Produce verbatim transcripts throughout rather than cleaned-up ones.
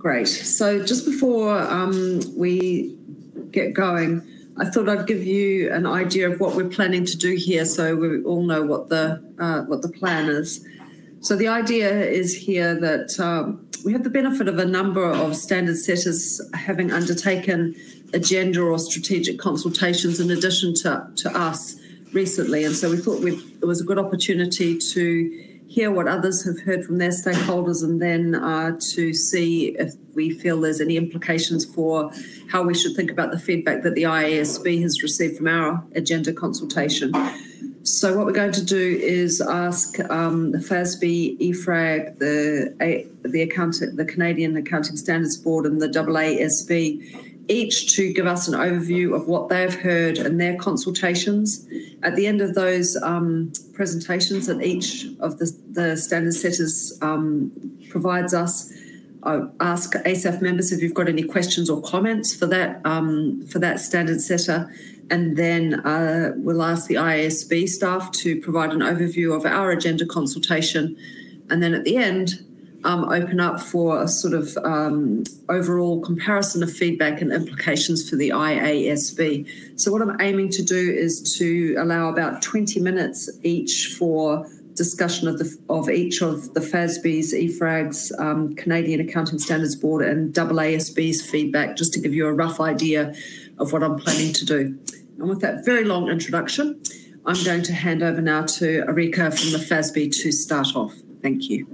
Great. So just before um, we get going, I thought I'd give you an idea of what we're planning to do here, so we all know what the uh, what the plan is. So the idea is here that um, we have the benefit of a number of standard setters having undertaken agenda or strategic consultations in addition to, to us recently, and so we thought we'd, it was a good opportunity to hear what others have heard from their stakeholders, and then uh, to see if we feel there's any implications for how we should think about the feedback that the I A S B has received from our agenda consultation. So what we're going to do is ask um, the F A S B, E F R A G, the A, the, account, the Canadian Accounting Standards Board, and the A A S B each to give us an overview of what they've heard in their consultations. At the end of those um, presentations that each of the, the standard setters um, provides us, I ask A S A F members if you've got any questions or comments for that um, for that standard setter, and then uh, we'll ask the I A S B staff to provide an overview of our agenda consultation, and then at the end, Um, open up for a sort of um, overall comparison of feedback and implications for the I A S B. So what I'm aiming to do is to allow about twenty minutes each for discussion of the of each of the F A S B's, E F R A G's, um, Canadian Accounting Standards Board, and A A S B's feedback, just to give you a rough idea of what I'm planning to do. And with that very long introduction, I'm going to hand over now to Arika from the F A S B to start off. Thank you.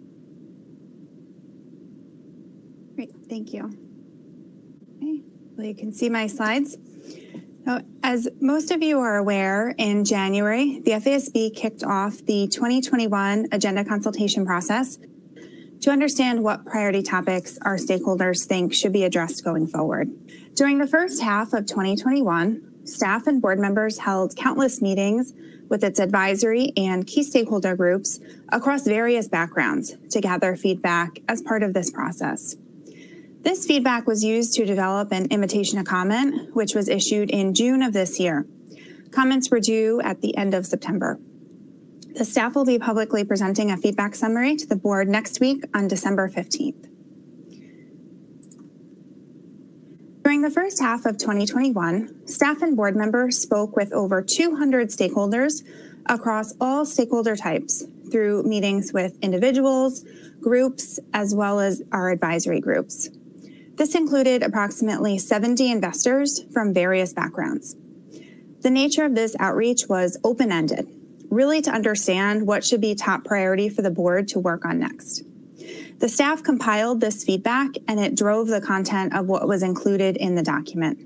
Great, thank you. Okay, well, you can see my slides. Now, as most of you are aware, in January, the F A S B kicked off the twenty twenty-one agenda consultation process to understand what priority topics our stakeholders think should be addressed going forward. During the first half of twenty twenty-one, staff and board members held countless meetings with its advisory and key stakeholder groups across various backgrounds to gather feedback as part of this process. This feedback was used to develop an invitation to comment, which was issued in June of this year. Comments were due at the end of September. The staff will be publicly presenting a feedback summary to the board next week on December fifteenth. During the first half of twenty twenty-one, staff and board members spoke with over two hundred stakeholders across all stakeholder types through meetings with individuals, groups, as well as our advisory groups. This included approximately seventy investors from various backgrounds. The nature of this outreach was open-ended, really to understand what should be top priority for the board to work on next. The staff compiled this feedback, and it drove the content of what was included in the document.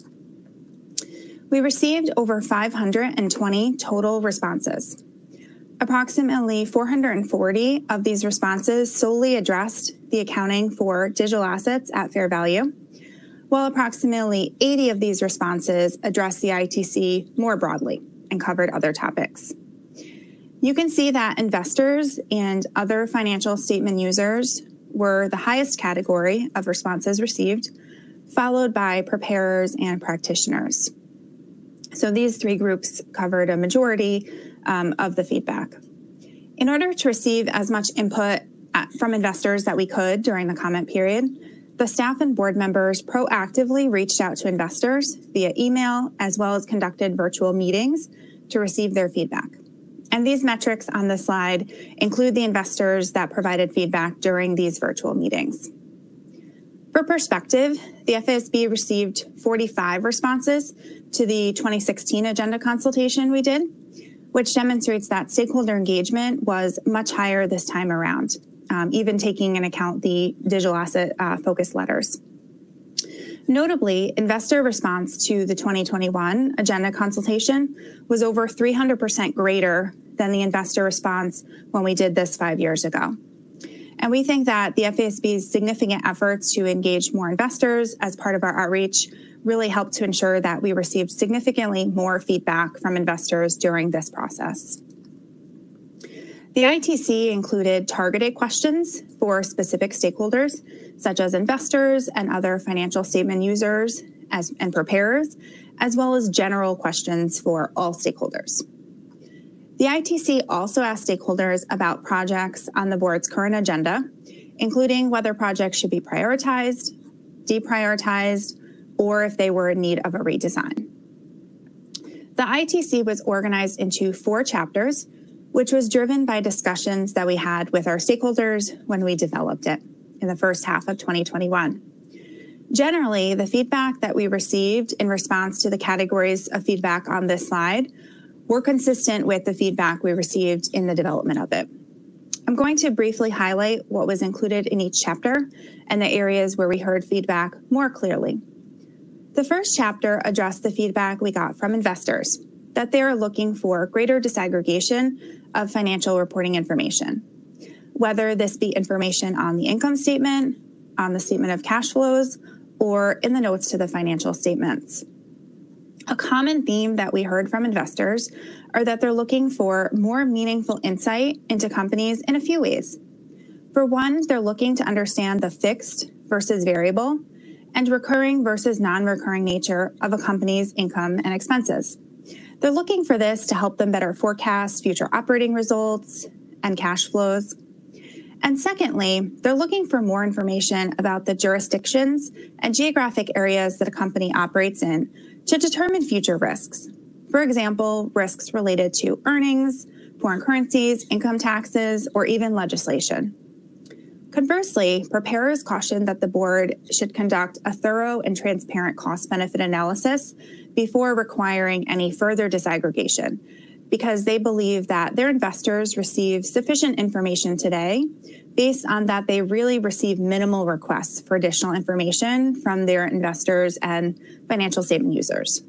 We received over five hundred twenty total responses. Approximately four hundred forty of these responses solely addressed the accounting for digital assets at fair value, while approximately eighty of these responses addressed the I T C more broadly and covered other topics. You can see that investors and other financial statement users were the highest category of responses received, followed by preparers and practitioners. So these three groups covered a majority Um, of the feedback. In order to receive as much input at, from investors that we could during the comment period, the staff and board members proactively reached out to investors via email, as well as conducted virtual meetings to receive their feedback. And these metrics on the slide include the investors that provided feedback during these virtual meetings. For perspective, the F A S B received forty-five responses to the twenty sixteen agenda consultation we did, which demonstrates that stakeholder engagement was much higher this time around, um, even taking into account the digital asset uh, focus letters. Notably, investor response to the twenty twenty-one agenda consultation was over three hundred percent greater than the investor response when we did this five years ago. And we think that the F A S B's significant efforts to engage more investors as part of our outreach really helped to ensure that we received significantly more feedback from investors during this process. The I T C included targeted questions for specific stakeholders, such as investors and other financial statement users as, and preparers, as well as general questions for all stakeholders. The I T C also asked stakeholders about projects on the board's current agenda, including whether projects should be prioritized, deprioritized, or if they were in need of a redesign. The I T C was organized into four chapters, which was driven by discussions that we had with our stakeholders when we developed it in the first half of twenty twenty-one. Generally, the feedback that we received in response to the categories of feedback on this slide were consistent with the feedback we received in the development of it. I'm going to briefly highlight what was included in each chapter and the areas where we heard feedback more clearly. The first chapter addressed the feedback we got from investors, that they are looking for greater disaggregation of financial reporting information, whether this be information on the income statement, on the statement of cash flows, or in the notes to the financial statements. A common theme that we heard from investors are that they're looking for more meaningful insight into companies in a few ways. For one, they're looking to understand the fixed versus variable and recurring versus non-recurring nature of a company's income and expenses. They're looking for this to help them better forecast future operating results and cash flows. And secondly, they're looking for more information about the jurisdictions and geographic areas that a company operates in to determine future risks. For example, risks related to earnings, foreign currencies, income taxes, or even legislation. Conversely, preparers caution that the board should conduct a thorough and transparent cost-benefit analysis before requiring any further disaggregation, because they believe that their investors receive sufficient information today based on that they really receive minimal requests for additional information from their investors and financial statement users.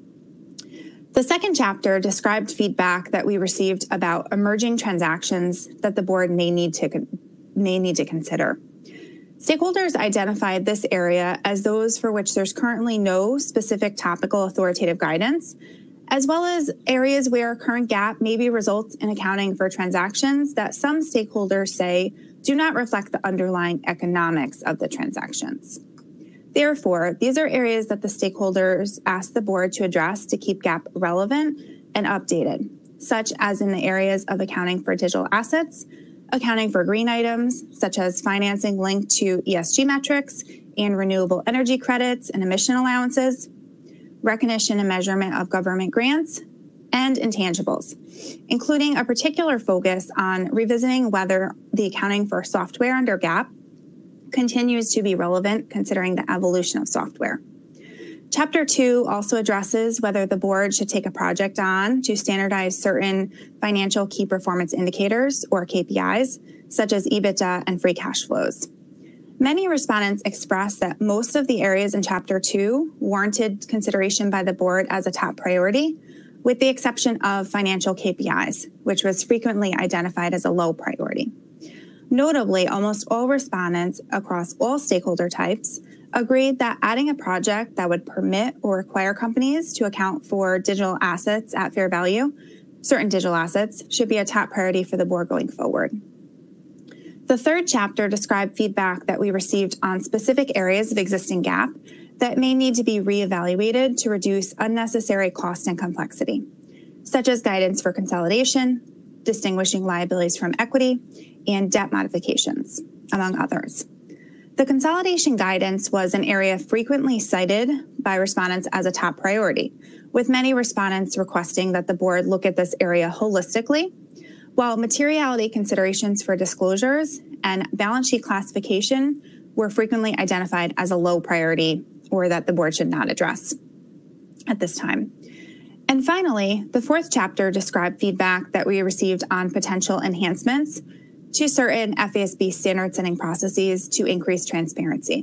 The second chapter described feedback that we received about emerging transactions that the board may need to, may need to consider. Stakeholders identified this area as those for which there's currently no specific topical authoritative guidance, as well as areas where current GAAP maybe results in accounting for transactions that some stakeholders say do not reflect the underlying economics of the transactions. Therefore, these are areas that the stakeholders asked the board to address to keep GAAP relevant and updated, such as in the areas of accounting for digital assets, accounting for green items, such as financing linked to E S G metrics and renewable energy credits and emission allowances, recognition and measurement of government grants, and intangibles, including a particular focus on revisiting whether the accounting for software under GAAP continues to be relevant considering the evolution of software. Chapter two also addresses whether the board should take a project on to standardize certain financial key performance indicators, or K P Is, such as EBITDA and free cash flows. Many respondents expressed that most of the areas in Chapter two warranted consideration by the board as a top priority, with the exception of financial K P Is, which was frequently identified as a low priority. Notably, almost all respondents across all stakeholder types agreed that adding a project that would permit or require companies to account for digital assets at fair value, certain digital assets, should be a top priority for the board going forward. The third chapter described feedback that we received on specific areas of existing GAAP that may need to be reevaluated to reduce unnecessary cost and complexity, such as guidance for consolidation, distinguishing liabilities from equity, and debt modifications, among others. The consolidation guidance was an area frequently cited by respondents as a top priority, with many respondents requesting that the board look at this area holistically, while materiality considerations for disclosures and balance sheet classification were frequently identified as a low priority or that the board should not address at this time. And finally, the fourth chapter described feedback that we received on potential enhancements to certain F A S B standard setting processes to increase transparency.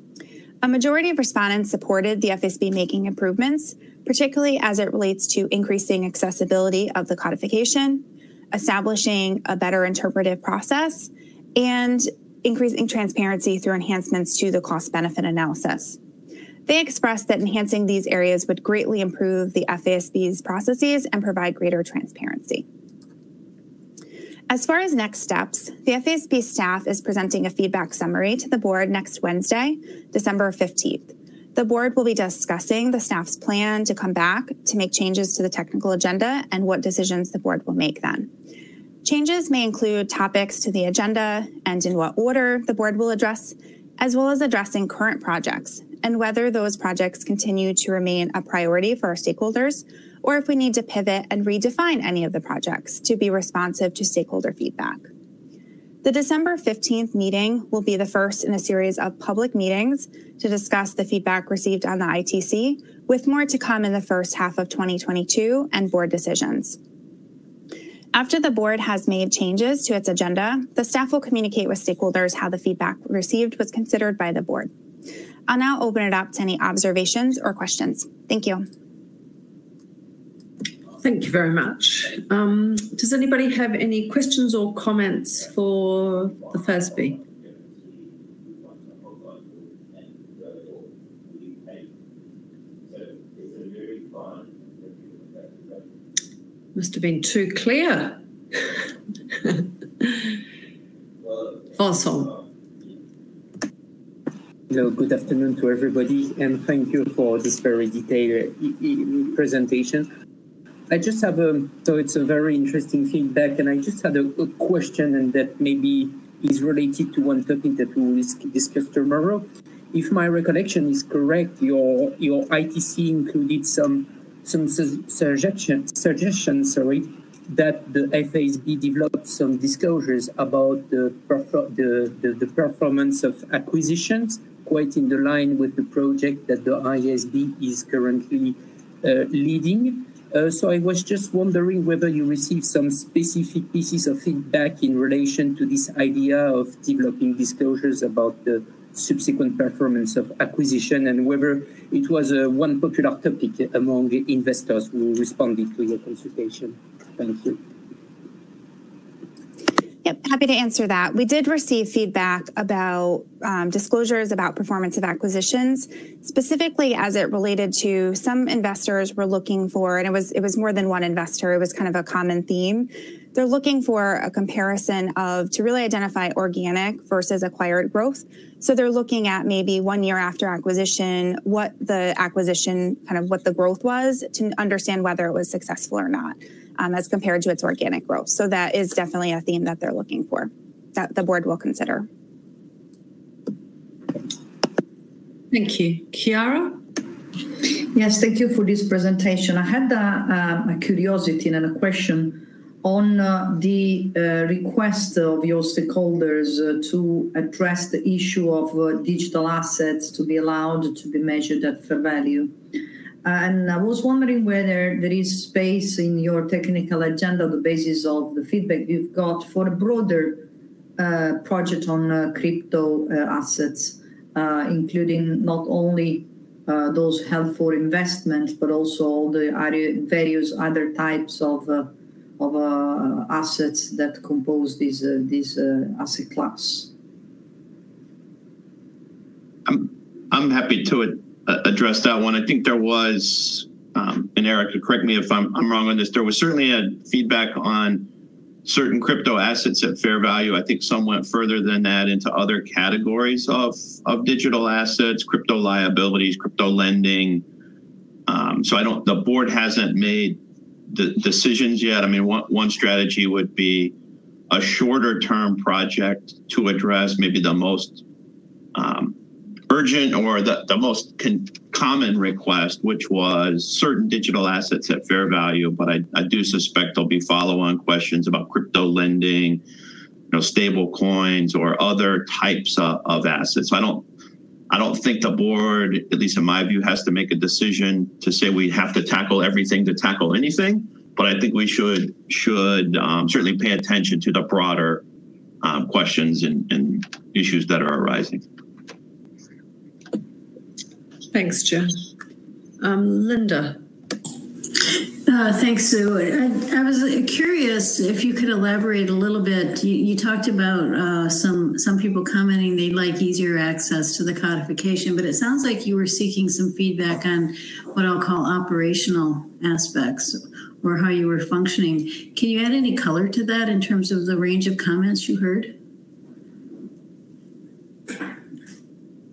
A majority of respondents supported the F A S B making improvements, particularly as it relates to increasing accessibility of the codification, establishing a better interpretive process, and increasing transparency through enhancements to the cost-benefit analysis. They expressed that enhancing these areas would greatly improve the F A S B's processes and provide greater transparency. As far as next steps, the F A S B staff is presenting a feedback summary to the board next Wednesday, December fifteenth. The board will be discussing the staff's plan to come back to make changes to the technical agenda and what decisions the board will make then. Changes may include topics to the agenda and in what order the board will address, as well as addressing current projects and whether those projects continue to remain a priority for our stakeholders, or if we need to pivot and redefine any of the projects to be responsive to stakeholder feedback. The December fifteenth meeting will be the first in a series of public meetings to discuss the feedback received on the I T C, with more to come in the first half of twenty twenty-two and board decisions. After the board has made changes to its agenda, the staff will communicate with stakeholders how the feedback received was considered by the board. I'll now open it up to any observations or questions. Thank you. Thank you very much. Um, does anybody have any questions or comments for the F A S B? Must have been too clear. Vincent. Hello, good afternoon to everybody, and thank you for this very detailed presentation. I just have a, so it's a very interesting feedback, and I just had a, a question, and that maybe is related to one topic that we will discuss tomorrow. If my recollection is correct, your your I T C included some some suggestions, suggestions, sorry, that the F A S B developed some disclosures about the, the, the, the performance of acquisitions, quite in the line with the project that the I S B is currently uh, leading. Uh, so I was just wondering whether you received some specific pieces of feedback in relation to this idea of developing disclosures about the subsequent performance of acquisition, and whether it was uh, one popular topic among investors who responded to your consultation. Thank you. Yep, happy to answer that. We did receive feedback about um, disclosures about performance of acquisitions, specifically as it related to some investors were looking for, and it was it was more than one investor, it was kind of a common theme. They're looking for a comparison of, to really identify organic versus acquired growth. So they're looking at maybe one year after acquisition, what the acquisition, kind of what the growth was, to understand whether it was successful or not, um, as compared to its organic growth. So that is definitely a theme that they're looking for, that the board will consider. Thank you. Chiara? Yes, thank you for this presentation. I had a, a curiosity and a question on uh, the uh, request of your stakeholders uh, to address the issue of uh, digital assets to be allowed to be measured at fair value. And I was wondering whether there is space in your technical agenda on the basis of the feedback you've got for a broader uh, project on uh, crypto uh, assets, uh, including not only uh, those held for investment, but also all the various other types of uh, of uh, assets that compose this, uh, this uh, asset class. I'm, I'm happy to uh, address that one. I think there was, um, and Eric, correct me if I'm, I'm wrong on this, there was certainly a feedback on certain crypto assets at fair value. I think some went further than that into other categories of, of digital assets, crypto liabilities, crypto lending. Um, so I don't, the board hasn't made the decisions yet. I mean, one, one strategy would be a shorter term project to address maybe the most um, urgent or the, the most con common request, which was certain digital assets at fair value. But I, I do suspect there'll be follow-on questions about crypto lending, you know, stable coins or other types of, of assets. So I don't, I don't think the board, at least in my view, has to make a decision to say we have to tackle everything to tackle anything. But I think we should should um, certainly pay attention to the broader um, questions and, and issues that are arising. Thanks, Joe. Um, Linda. Uh, thanks, Sue. I, I was curious if you could elaborate a little bit. You, you talked about uh, some some people commenting they'd like easier access to the codification, but it sounds like you were seeking some feedback on what I'll call operational aspects or how you were functioning. Can you add any color to that in terms of the range of comments you heard?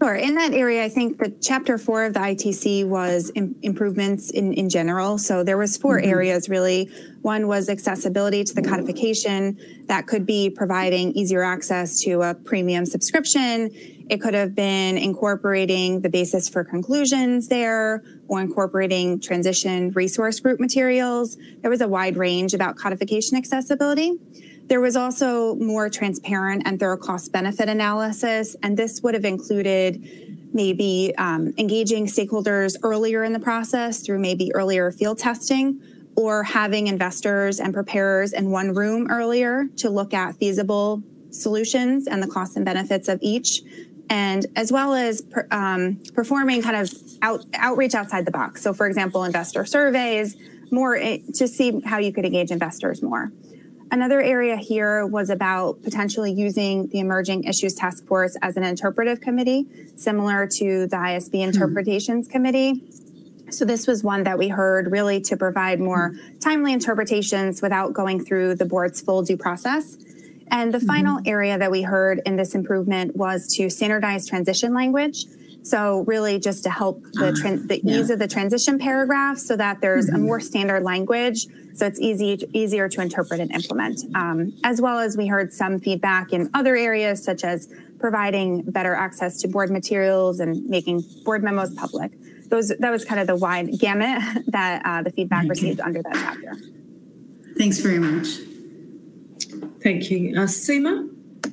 Sure. In that area, I think the chapter four of the I T C was im- improvements in, in general. So there was four mm-hmm. areas really. One was accessibility to the codification. That could be providing easier access to a premium subscription. It could have been incorporating the basis for conclusions there, or incorporating transition resource group materials. There was a wide range about codification accessibility. There was also more transparent and thorough cost-benefit analysis, and this would have included maybe um, engaging stakeholders earlier in the process through maybe earlier field testing, or having investors and preparers in one room earlier to look at feasible solutions and the costs and benefits of each, and as well as per, um, performing kind of out, outreach outside the box. So, for example, investor surveys, more to see how you could engage investors more. Another area here was about potentially using the Emerging Issues Task Force as an interpretive committee, similar to the I S B Interpretations mm-hmm. Committee. So this was one that we heard really to provide more mm-hmm. timely interpretations without going through the board's full due process. And the mm-hmm. final area that we heard in this improvement was to standardize transition language. So really just to help the, tran- the yeah. ease of the transition paragraph so that there's mm-hmm. a more standard language, so it's easy to, easier to interpret and implement. Um, as well as we heard some feedback in other areas, such as providing better access to board materials and making board memos public. Those That was kind of the wide gamut that uh, the feedback okay. received under that chapter. Thanks very much. Thank you. Uh, Seema?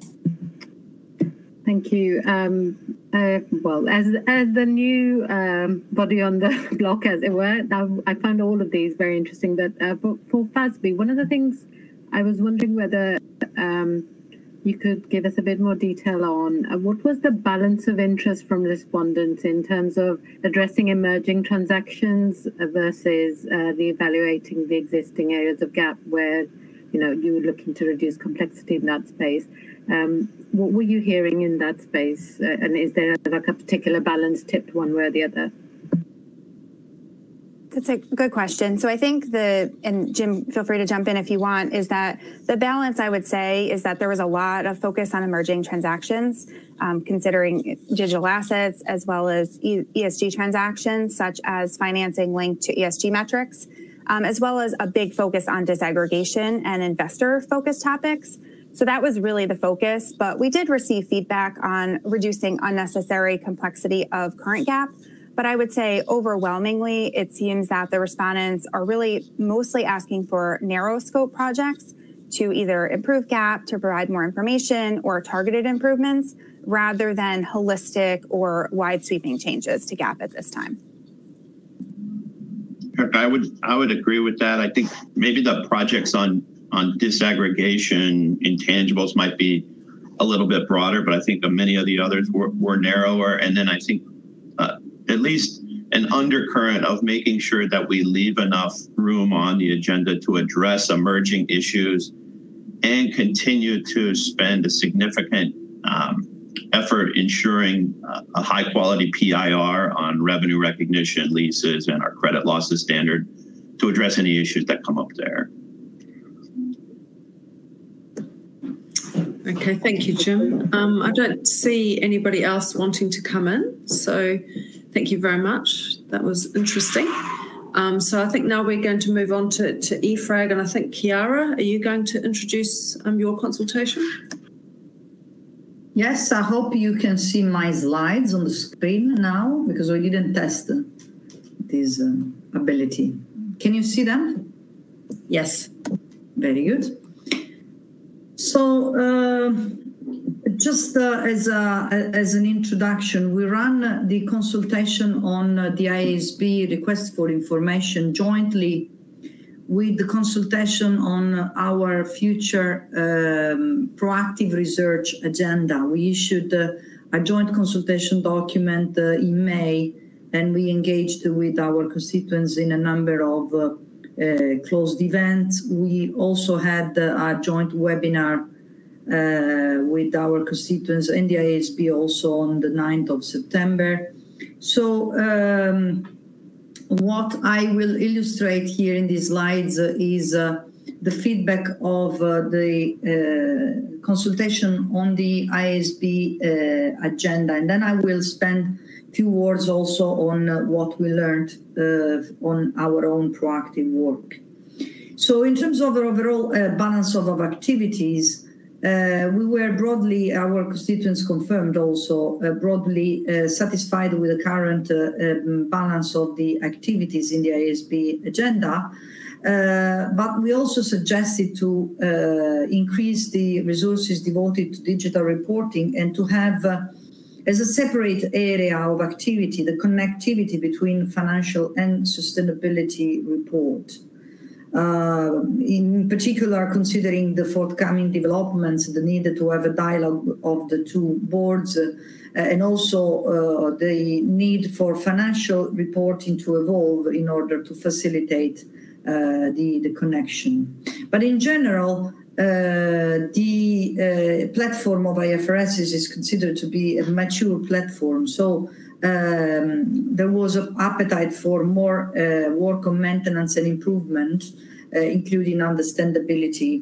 Thank you. Um, uh, well, as as the new um, body on the block, as it were, I found all of these very interesting. But uh, for, for F A S B, one of the things I was wondering whether um, you could give us a bit more detail on uh, what was the balance of interest from respondents in terms of addressing emerging transactions versus uh, the evaluating the existing areas of gap where, you know, you were looking to reduce complexity in that space. Um, what were you hearing in that space? Uh, and is there like a particular balance tipped one way or the other? That's a good question. So I think the, and Jim, feel free to jump in if you want, is that the balance, I would say, is that there was a lot of focus on emerging transactions, um, considering digital assets as well as E S G transactions, such as financing linked to E S G metrics, um, as well as a big focus on disaggregation and investor-focused topics. So that was really the focus, but we did receive feedback on reducing unnecessary complexity of current gap. But I would say overwhelmingly, it seems that the respondents are really mostly asking for narrow scope projects to either improve gap, to provide more information, or targeted improvements, rather than holistic or wide sweeping changes to gap at this time. I would I would agree with that. I think maybe the projects on on disaggregation intangibles might be a little bit broader, but I think many of the others were, were narrower. And then I think uh, at least an undercurrent of making sure that we leave enough room on the agenda to address emerging issues and continue to spend a significant um, effort ensuring uh, a high quality P I R on revenue recognition, leases, and our credit losses standard to address any issues that come up there. Okay, thank you, Jim. Um, I don't see anybody else wanting to come in, so thank you very much. That was interesting. Um, so I think now we're going to move on to, to E FRAG, and I think, Chiara, are you going to introduce um, your consultation? Yes, I hope you can see my slides on the screen now, because we didn't test this uh, ability. Can you see them? Yes. Very good. So uh, just uh, as, a, as an introduction, we ran the consultation on uh, the I S B request for information jointly with the consultation on our future um, proactive research agenda. We issued uh, a joint consultation document uh, in May, and we engaged with our constituents in a number of uh, Uh, closed events. We also had uh, a joint webinar uh, with our constituents and the I S B also on the ninth of September. So um, what I will illustrate here in these slides uh, is uh, the feedback of uh, the uh, consultation on the I S B uh, agenda. And then I will spend a few words also on uh, what we learned uh, on our own proactive work. So in terms of our overall uh, balance of, of activities, uh, we were broadly, our constituents confirmed also, uh, broadly uh, satisfied with the current uh, um, balance of the activities in the I S B agenda. Uh, but we also suggested to uh, increase the resources devoted to digital reporting and to have uh, as a separate area of activity the connectivity between financial and sustainability report. Uh, in particular, considering the forthcoming developments, the need to have a dialogue of the two boards, uh, and also uh, the need for financial reporting to evolve in order to facilitate uh, the, the connection. But in general, uh, the uh, platform of I F R S is, is considered to be a mature platform. So Um, there was an appetite for more uh, work on maintenance and improvement, uh, including understandability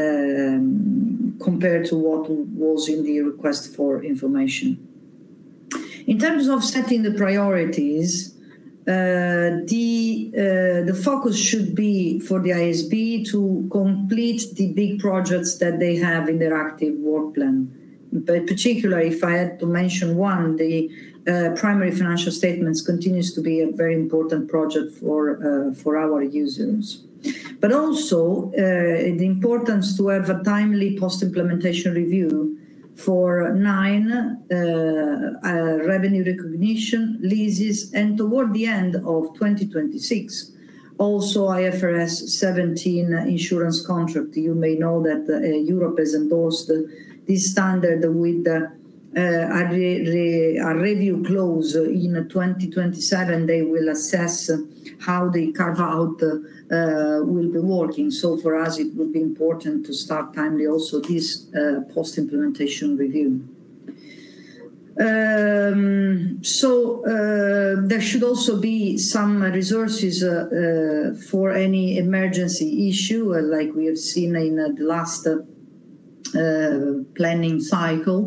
um, compared to what was in the request for information. In terms of setting the priorities, uh, the, uh, the focus should be for the I S B to complete the big projects that they have in their active work plan. But particularly, if I had to mention one, the uh, primary financial statements continues to be a very important project for uh, for our users. But also uh, the importance to have a timely post-implementation review for nine uh, uh, revenue recognition, leases, and toward the end of twenty twenty-six, also I F R S seventeen insurance contract. You may know that uh, Europe has endorsed uh, this standard with uh, a, re, re, a review clause in twenty twenty-seven. They will assess how the carve-out uh, will be working. So for us, it would be important to start timely also this uh, post-implementation review. Um, so uh, there should also be some resources uh, uh, for any emergency issue, uh, like we have seen in uh, the last uh, Uh, planning cycle.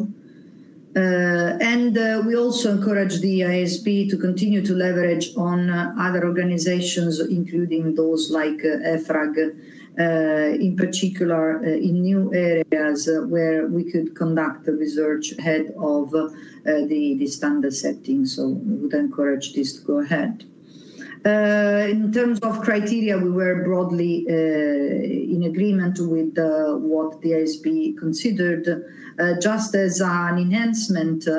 Uh, and uh, we also encourage the I S B to continue to leverage on uh, other organizations, including those like uh, E F R A G, uh, in particular uh, in new areas uh, where we could conduct the research ahead of uh, the, the standard setting. So we would encourage this to go ahead. Uh, in terms of criteria, we were broadly uh, in agreement with uh, what the I S B considered, uh, just as an enhancement uh,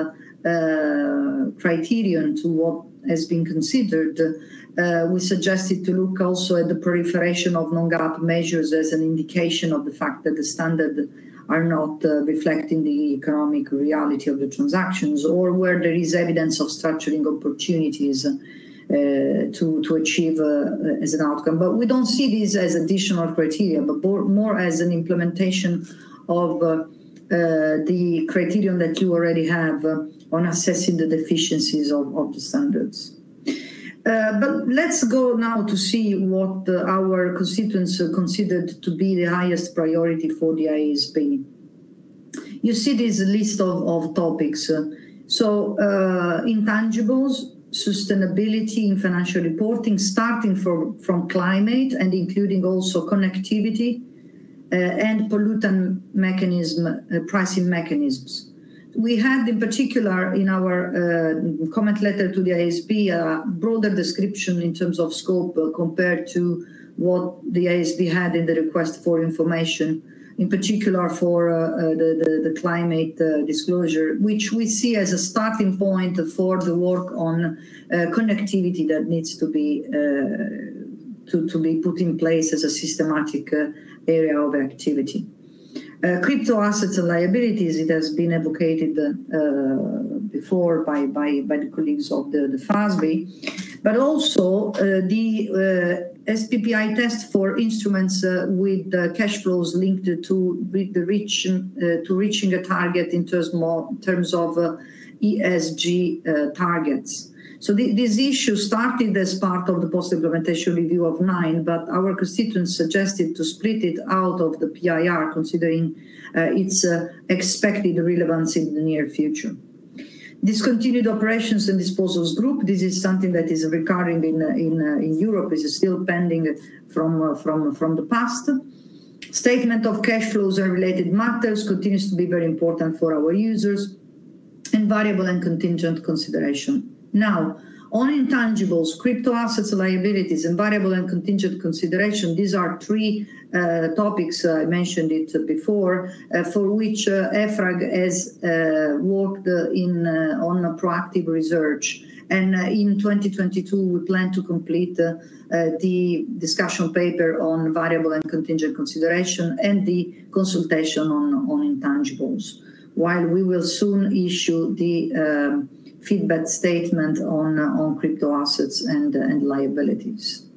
uh, criterion to what has been considered. Uh, we suggested to look also at the proliferation of non-GAAP measures as an indication of the fact that the standard are not uh, reflecting the economic reality of the transactions, or where there is evidence of structuring opportunities Uh, to, to achieve uh, as an outcome. But we don't see these as additional criteria, but more as an implementation of uh, uh, the criterion that you already have uh, on assessing the deficiencies of, of the standards. Uh, but let's go now to see what uh, our constituents uh, considered to be the highest priority for the I S B. You see this list of, of topics. Uh, so uh, intangibles, sustainability in financial reporting, starting from, from climate and including also connectivity uh, and pollutant mechanism, uh, pricing mechanisms. We had in particular in our uh, comment letter to the I S B a broader description in terms of scope uh, compared to what the I S B had in the request for information, in particular for uh, the, the, the climate uh, disclosure, which we see as a starting point for the work on uh, connectivity that needs to be uh, to, to be put in place as a systematic uh, area of activity. Uh, crypto assets and liabilities, it has been advocated uh, before by, by, by the colleagues of the, the F A S B, but also uh, the uh, S P P I test for instruments uh, with uh, cash flows linked to the reach, uh, to reaching a target in terms, more, terms of uh, E S G uh, targets. So the, this issue started as part of the post-implementation review of nine, but our constituents suggested to split it out of the P I R, considering uh, its uh, expected relevance in the near future. Discontinued operations and disposals group, this is something that is recurring in, in, uh, in Europe, is still pending from, uh, from, from the past. Statement of cash flows and related matters continues to be very important for our users, and variable and contingent consideration. Now, on intangibles, crypto assets, liabilities, and variable and contingent consideration, these are three uh, topics, uh, I mentioned it before, uh, for which uh, EFRAG has uh, worked uh, in, uh, on a proactive research. And uh, in twenty twenty-two, we plan to complete uh, uh, the discussion paper on variable and contingent consideration and the consultation on, on intangibles, while we will soon issue the um, feedback statement on, uh, on crypto assets and, uh, and liabilities.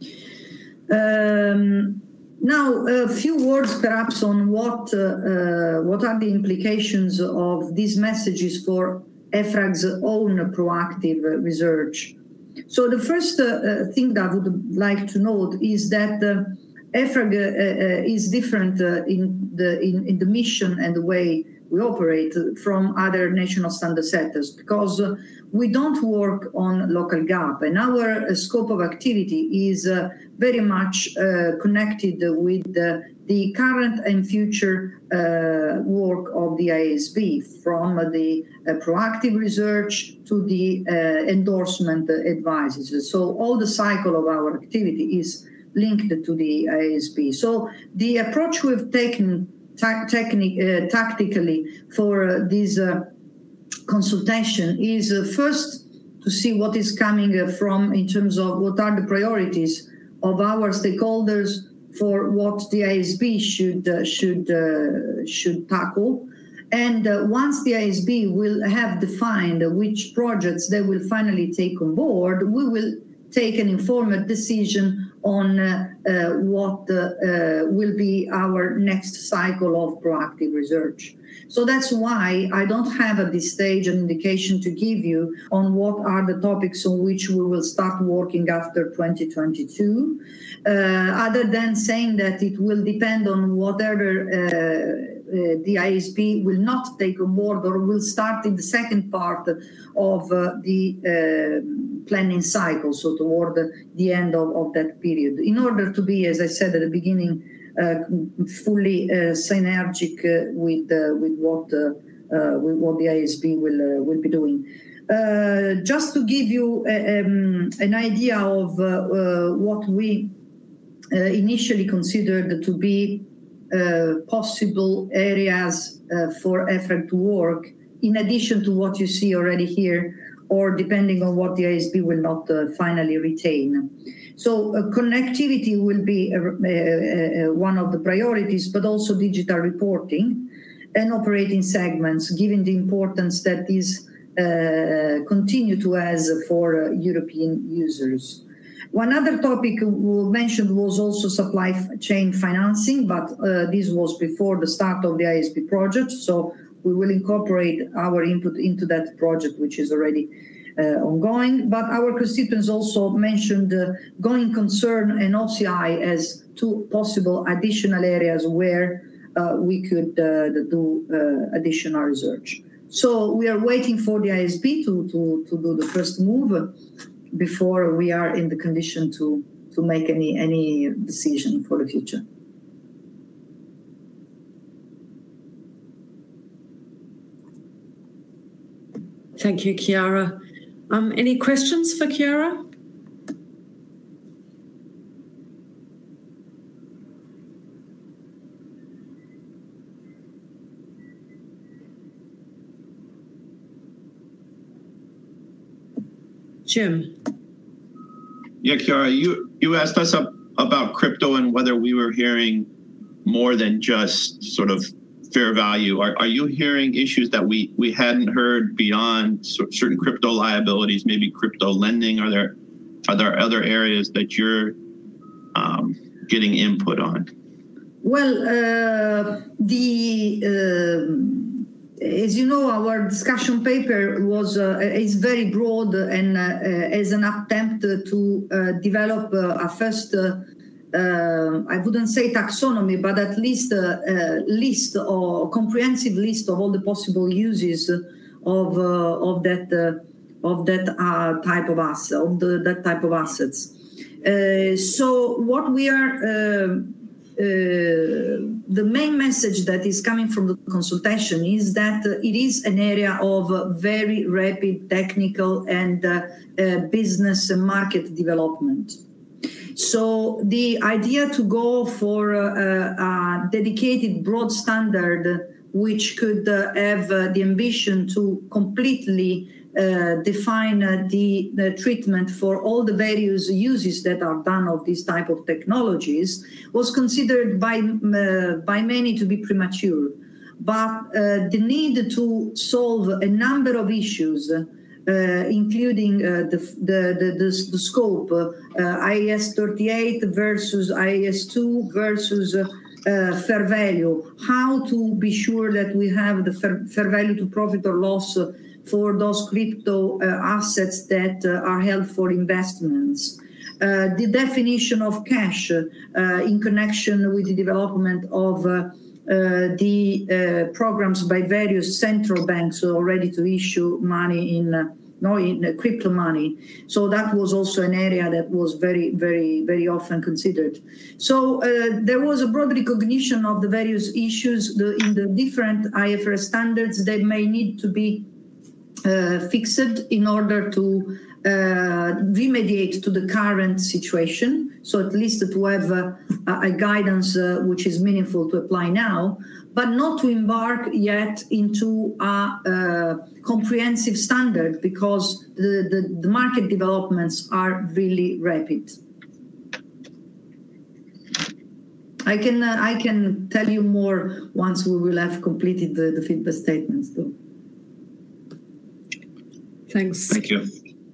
Um, now, a few words perhaps on what, uh, uh, what are the implications of these messages for EFRAG's own proactive uh, research. So the first uh, uh, thing that I would like to note is that uh, EFRAG uh, uh, is different uh, in, the, in, in the mission and the way we operate from other national standard setters, because uh, we don't work on local gap, and our uh, scope of activity is uh, very much uh, connected with uh, the current and future uh, work of the I A S B, from uh, the uh, proactive research to the uh, endorsement advices. So all the cycle of our activity is linked to the I A S B. So the approach we've taken ta uh, tactically for uh, this uh, consultation is uh, first to see what is coming uh, from in terms of what are the priorities of our stakeholders for what the I A S B should uh, should uh, should tackle. And uh, once the I A S B will have defined which projects they will finally take on board, we will take an informed decision on uh, uh, what uh, uh, will be our next cycle of proactive research. So that's why I don't have at this stage an indication to give you on what are the topics on which we will start working after twenty twenty-two, uh, other than saying that it will depend on whatever uh, Uh, the I A S B will not take on board, or will start in the second part of uh, the uh, planning cycle, so toward the end of, of that period, in order to be, as I said at the beginning, uh, fully uh, synergic uh, with uh, with what uh, uh, with what the I A S B will uh, will be doing. Uh, just to give you a, um, an idea of uh, uh, what we uh, initially considered to be Uh, possible areas uh, for EFRAG to work, in addition to what you see already here, or depending on what the I A S B will not uh, finally retain. So uh, connectivity will be uh, uh, one of the priorities, but also digital reporting and operating segments, given the importance that these uh, continue to have for uh, European users. One other topic we mentioned was also supply chain financing, but uh, this was before the start of the I A S B project, so we will incorporate our input into that project, which is already uh, ongoing. But our constituents also mentioned uh, going concern and O C I as two possible additional areas where uh, we could uh, do uh, additional research. So we are waiting for the I A S B to, to, to do the first move before we are in the condition to, to make any, any decision for the future. Thank you, Chiara. Um, any questions for Chiara? Jim. Yeah, Chiara, you, you asked us up about crypto and whether we were hearing more than just sort of fair value. Are, are you hearing issues that we, we hadn't heard beyond certain crypto liabilities, maybe crypto lending? Are there, are there other areas that you're um, getting input on? Well, uh, the uh, as you know, our discussion paper was uh, is very broad and uh, as an attempt to uh, develop uh, a first, uh, uh, I wouldn't say taxonomy, but at least a, a list or comprehensive list of all the possible uses of uh, of that uh, of that uh, type of asset, of the, that type of assets. Uh, so what we are. Uh, Uh, the main message that is coming from the consultation is that uh, it is an area of uh, very rapid technical and uh, uh, business and market development. So the idea to go for uh, a dedicated broad standard which could uh, have uh, the ambition to completely Uh, define uh, the, the treatment for all the various uses that are done of this type of technologies was considered by uh, by many to be premature. But uh, the need to solve a number of issues, uh, including uh, the, the, the, the, the scope, uh, I A S thirty-eight versus I A S two versus uh, Uh, fair value, how to be sure that we have the fair, fair value to profit or loss uh, for those crypto uh, assets that uh, are held for investments. Uh, the definition of cash uh, in connection with the development of uh, uh, the uh, programs by various central banks already to issue money in uh, no, in uh, crypto money. So that was also an area that was very, very, very often considered. So uh, there was a broad recognition of the various issues the, in the different I F R S standards that may need to be uh, fixed in order to uh, remediate to the current situation. So at least to have uh, a guidance uh, which is meaningful to apply now, but not to embark yet into a uh, comprehensive standard because the, the, the market developments are really rapid. I can uh, I can tell you more once we will have completed the, the feedback statements, though. Thanks. Thank you.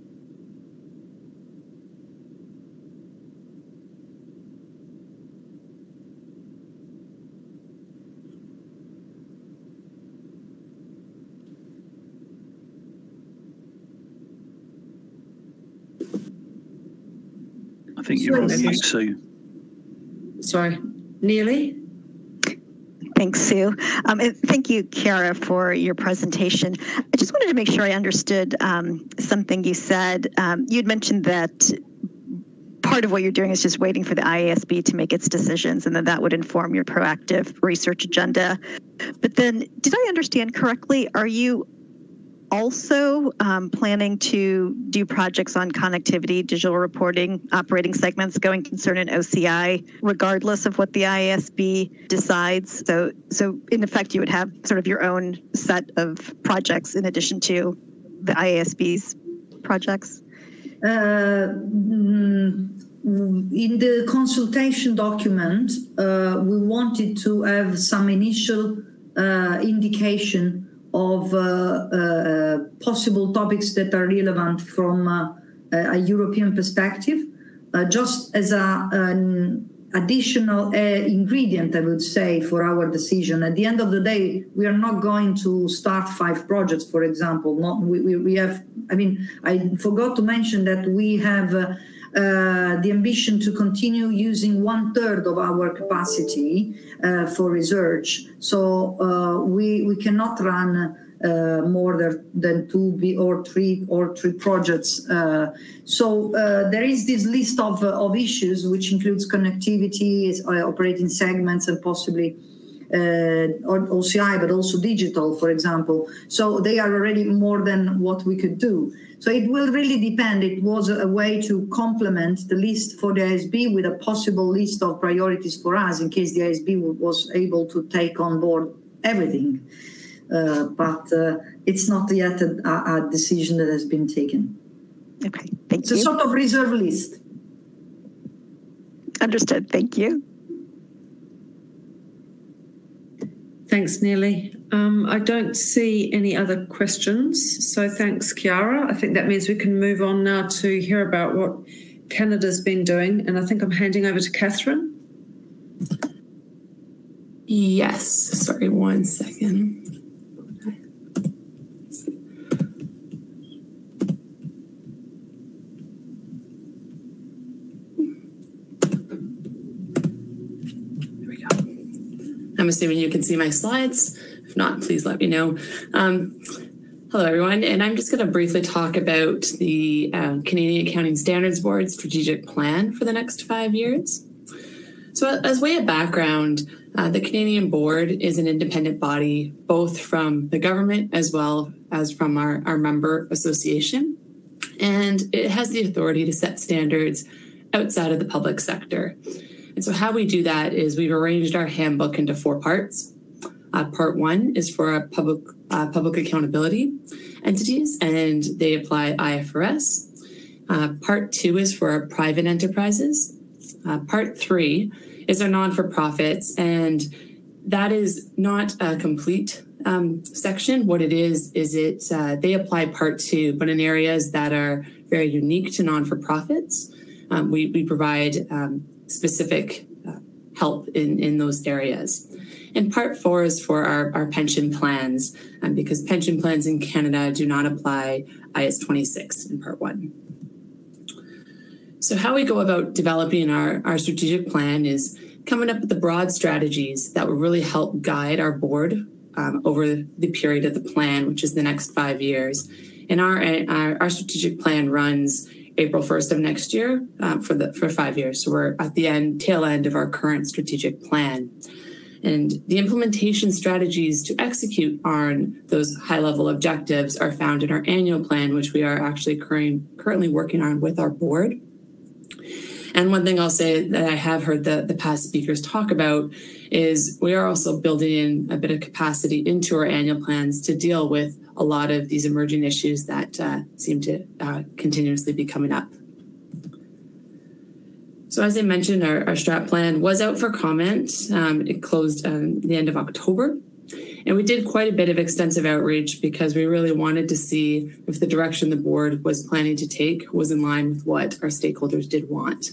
I think you're on mute, Sue. Sorry, Neely? Thanks, Sue. Um, and thank you, Chiara, for your presentation. I just wanted to make sure I understood um, something you said. Um, you'd mentioned that part of what you're doing is just waiting for the I A S B to make its decisions, and then that would inform your proactive research agenda. But then, did I understand correctly? Are you also um, planning to do projects on connectivity, digital reporting, operating segments, going concern, and O C I, regardless of what the I A S B decides? So, so in effect, you would have sort of your own set of projects in addition to the I A S B's projects? Uh, in the consultation document, uh, we wanted to have some initial uh, indication of uh, uh, possible topics that are relevant from uh, a European perspective, uh, just as a, an additional uh, ingredient, I would say, for our decision. At the end of the day, we are not going to start five projects, for example. Not, we, we, we have, I mean, I forgot to mention that we have uh, uh, the ambition to continue using one third of our capacity uh, for research. So uh, we, we cannot run Uh, more than, than two B or three or three projects. Uh, so uh, there is this list of, uh, of issues which includes connectivity, uh, operating segments, and possibly uh, O C I, but also digital, for example. So they are already more than what we could do. So it will really depend. It was a way to complement the list for the I A S B with a possible list of priorities for us in case the I A S B was able to take on board everything. Uh, but uh, it's not yet a, a decision that has been taken. Okay, thank it's you. It's a sort of reserve list. Understood, thank you. Thanks, Neely. Um, I don't see any other questions, so thanks, Chiara. I think that means we can move on now to hear about what Canada's been doing, and I think I'm handing over to Catherine. Yes, sorry, one second. I'm assuming you can see my slides. If not, please let me know. Um, hello, everyone. And I'm just going to briefly talk about the uh, Canadian Accounting Standards Board strategic plan for the next five years. So as way of background, uh, the Canadian Board is an independent body, both from the government as well as from our, our member association. And it has the authority to set standards outside of the public sector. And so how we do that is we've arranged our handbook into four parts. Uh, part one is for our public, uh, public accountability entities, and they apply I F R S. Uh, part two is for our private enterprises. Uh, part three is our non-for-profits, and that is not a complete um, section. What it is, is it uh, they apply part two, but in areas that are very unique to non-for-profits, um, we, we provide um, specific uh, help in, in those areas. And part four is for our, our pension plans, um, because pension plans in Canada do not apply I S twenty-six in part one. So how we go about developing our, our strategic plan is coming up with the broad strategies that will really help guide our board um, over the period of the plan, which is the next five years. And our, our, our strategic plan runs April first of next year um, for the for five years. So we're at the end, tail end of our current strategic plan. And the implementation strategies to execute on those high-level objectives are found in our annual plan, which we are actually current, currently working on with our board. And one thing I'll say that I have heard the, the past speakers talk about is we are also building in a bit of capacity into our annual plans to deal with a lot of these emerging issues that uh, seem to uh, continuously be coming up. So as I mentioned, our, our strat plan was out for comment. Um, it closed um, the end of October. And we did quite a bit of extensive outreach because we really wanted to see if the direction the board was planning to take was in line with what our stakeholders did want.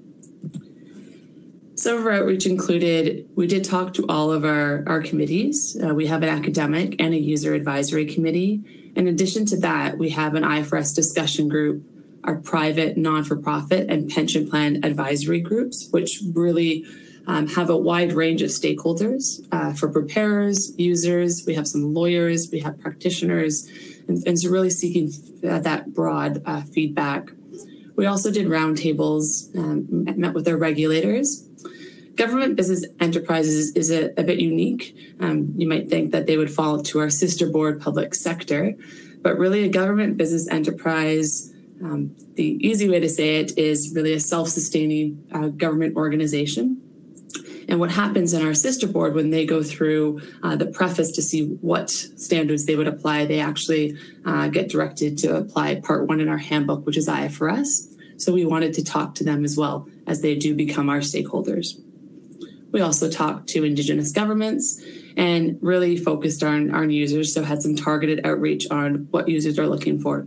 Some of our outreach included, we did talk to all of our, our committees. Uh, we have an academic and a user advisory committee. In addition to that, we have an I F R S discussion group, our private, non-for-profit, and pension plan advisory groups, which really um, have a wide range of stakeholders uh, for preparers, users. We have some lawyers, we have practitioners, and, and so really seeking uh, that broad uh, feedback. We also did roundtables, um, met with our regulators. Government business enterprises is a, a bit unique. Um, you might think that they would fall to our sister board, public sector, but really a government business enterprise, um, the easy way to say it is really a self-sustaining uh, government organization. And what happens in our sister board when they go through uh, the preface to see what standards they would apply, they actually uh, get directed to apply part one in our handbook, which is I F R S. So we wanted to talk to them as well as they do become our stakeholders. We also talked to Indigenous governments and really focused on our users, so had some targeted outreach on what users are looking for.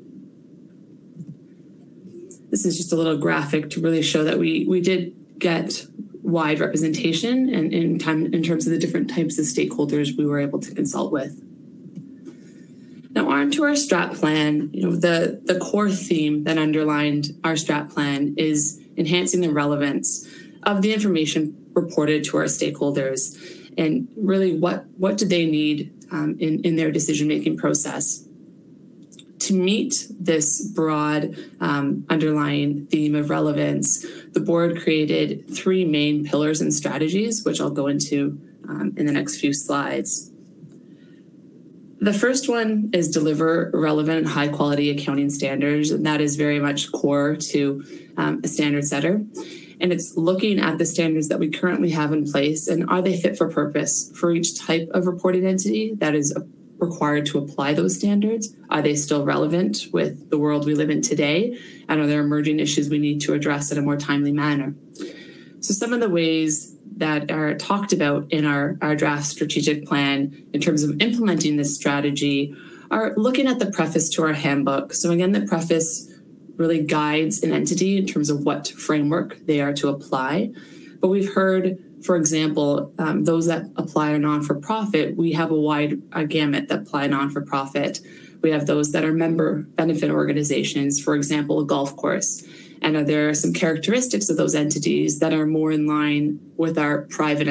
This is just a little graphic to really show that we, we did get wide representation and in, time, in terms of the different types of stakeholders we were able to consult with. Now on to our strat plan. You know, the, the core theme that underlined our strat plan is enhancing the relevance of the information reported to our stakeholders and really what, what do they need um, in, in their decision-making process. To meet this broad um, underlying theme of relevance, the board created three main pillars and strategies, which I'll go into um, in the next few slides. The first one is deliver relevant and high quality accounting standards, and that is very much core to um, a standard setter. And it's looking at the standards that we currently have in place and are they fit for purpose for each type of reporting entity that is required to apply those standards? Are they still relevant with the world we live in today? And are there emerging issues we need to address in a more timely manner? So some of the ways that are talked about in our, our draft strategic plan in terms of implementing this strategy are looking at the preface to our handbook. So again, the preface really guides an entity in terms of what framework they are to apply. But we've heard, for example, um, those that apply are non-for-profit, we have a wide a gamut that apply non-for-profit. We have those that are member benefit organizations, for example, a golf course. And there are some characteristics of those entities that are more in line with our private enter